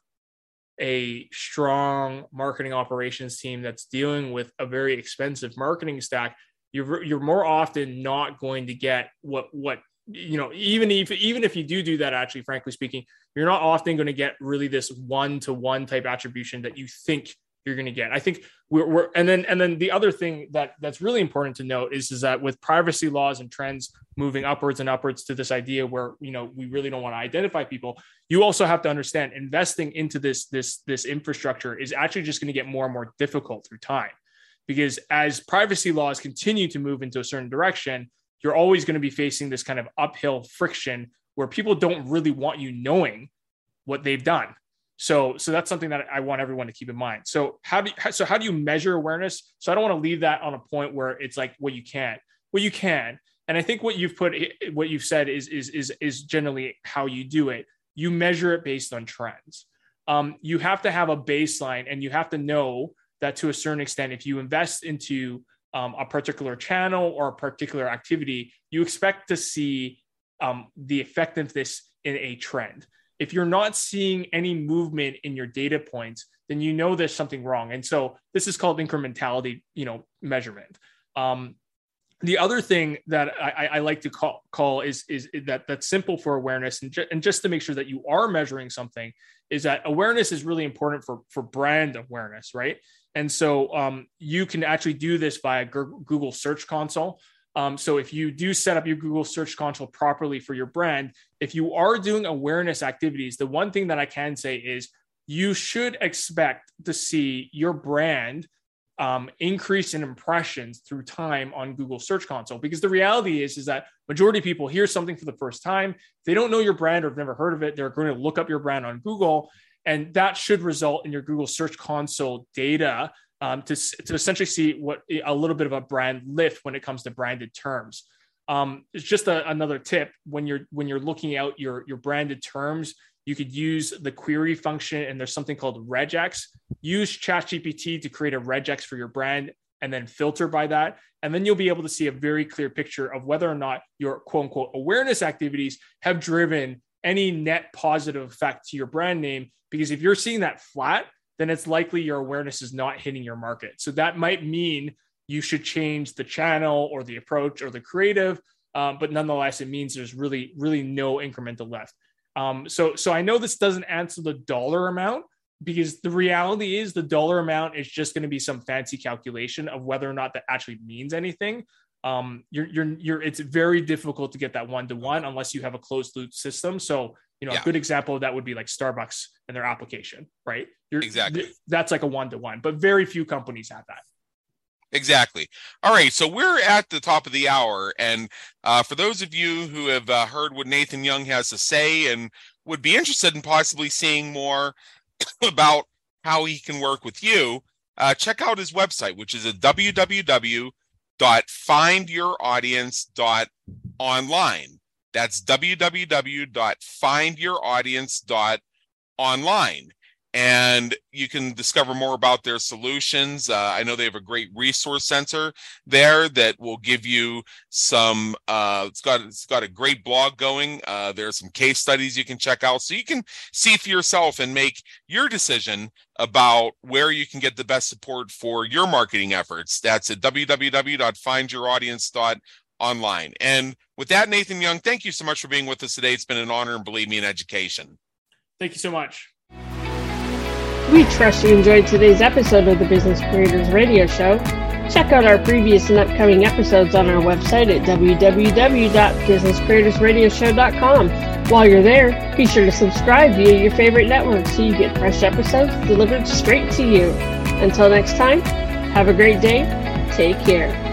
a strong marketing operations team that's dealing with a very expensive marketing stack, you're you're more often not going to get what what you know even if even if you do do that, actually, frankly speaking, you're not often going to get really this one to one type attribution that you think you're going to get. I think we're, we're and then and then the other thing that that's really important to note is is that with privacy laws and trends moving upwards and upwards to this idea where, you know, we really don't want to identify people, you also have to understand investing into this this this infrastructure is actually just going to get more and more difficult through time. Because as privacy laws continue to move into a certain direction, you're always going to be facing this kind of uphill friction where people don't really want you knowing what they've done. So, so that's something that I want everyone to keep in mind. So how do you, so how do you measure awareness? So I don't want to leave that on a point where it's like, well, you can't. Well, you can. And I think what you've put, what you've said is is is is generally how you do it. You measure it based on trends. Um, you have to have a baseline, and you have to know that to a certain extent, if you invest into um, a particular channel or a particular activity, you expect to see um, the effectiveness in a trend. If you're not seeing any movement in your data points, then you know there's something wrong. And so this is called incrementality, you know, measurement. Um, the other thing that I, I like to call, call is, is that that's simple for awareness. And, ju- and just to make sure that you are measuring something, is that awareness is really important for, for brand awareness, right? And so um, you can actually do this via Google Search Console. Um, so if you do set up your Google Search Console properly for your brand, if you are doing awareness activities, the one thing that I can say is you should expect to see your brand um, increase in impressions through time on Google Search Console. Because the reality is, is that majority of people hear something for the first time. They don't know your brand or have never heard of it. They're going to look up your brand on Google. And that should result in your Google Search Console data um, to, to essentially see what a little bit of a brand lift when it comes to branded terms. Um, it's just a, another tip when you're when you're looking out your, your branded terms, you could use the query function, and there's something called regex use ChatGPT to create a regex for your brand and then filter by that. And then you'll be able to see a very clear picture of whether or not your quote unquote awareness activities have driven any net positive effect to your brand name. Because if you're seeing that flat, then it's likely your awareness is not hitting your market. So that might mean you should change the channel or the approach or the creative. Um, but nonetheless, it means there's really, really no incremental left. Um, so, so I know this doesn't answer the dollar amount, because the reality is the dollar amount is just going to be some fancy calculation of whether or not that actually means anything. Um, you're, you're, you're, it's very difficult to get that one-to-one unless you have a closed loop system. So, you know, yeah. a good example of that would be like Starbucks and their application, right? You're, exactly. Th- that's like a one-to-one, but very few companies have that. Exactly. All right. So we're at the top of the hour. And uh, for those of you who have uh, heard what Nathan Young has to say and would be interested in possibly seeing more about how he can work with you, uh, check out his website, which is at w w w dot find your audience dot online. That's w w w dot find your audience dot online. And you can discover more about their solutions. Uh, I know they have a great resource center there that will give you some, uh, it's got, it's got a great blog going. Uh, there are some case studies you can check out so you can see for yourself and make your decision about where you can get the best support for your marketing efforts. That's at w w w dot find your audience dot online. And with that, Nathan Young, thank you so much for being with us today. It's been an honor, and believe me, an education. Thank you so much. We trust you enjoyed today's episode of the Business Creators Radio Show. Check out our previous and upcoming episodes on our website at w w w dot business creators radio show dot com. While you're there, be sure to subscribe via your favorite network so you get fresh episodes delivered straight to you. Until next time, have a great day. Take care.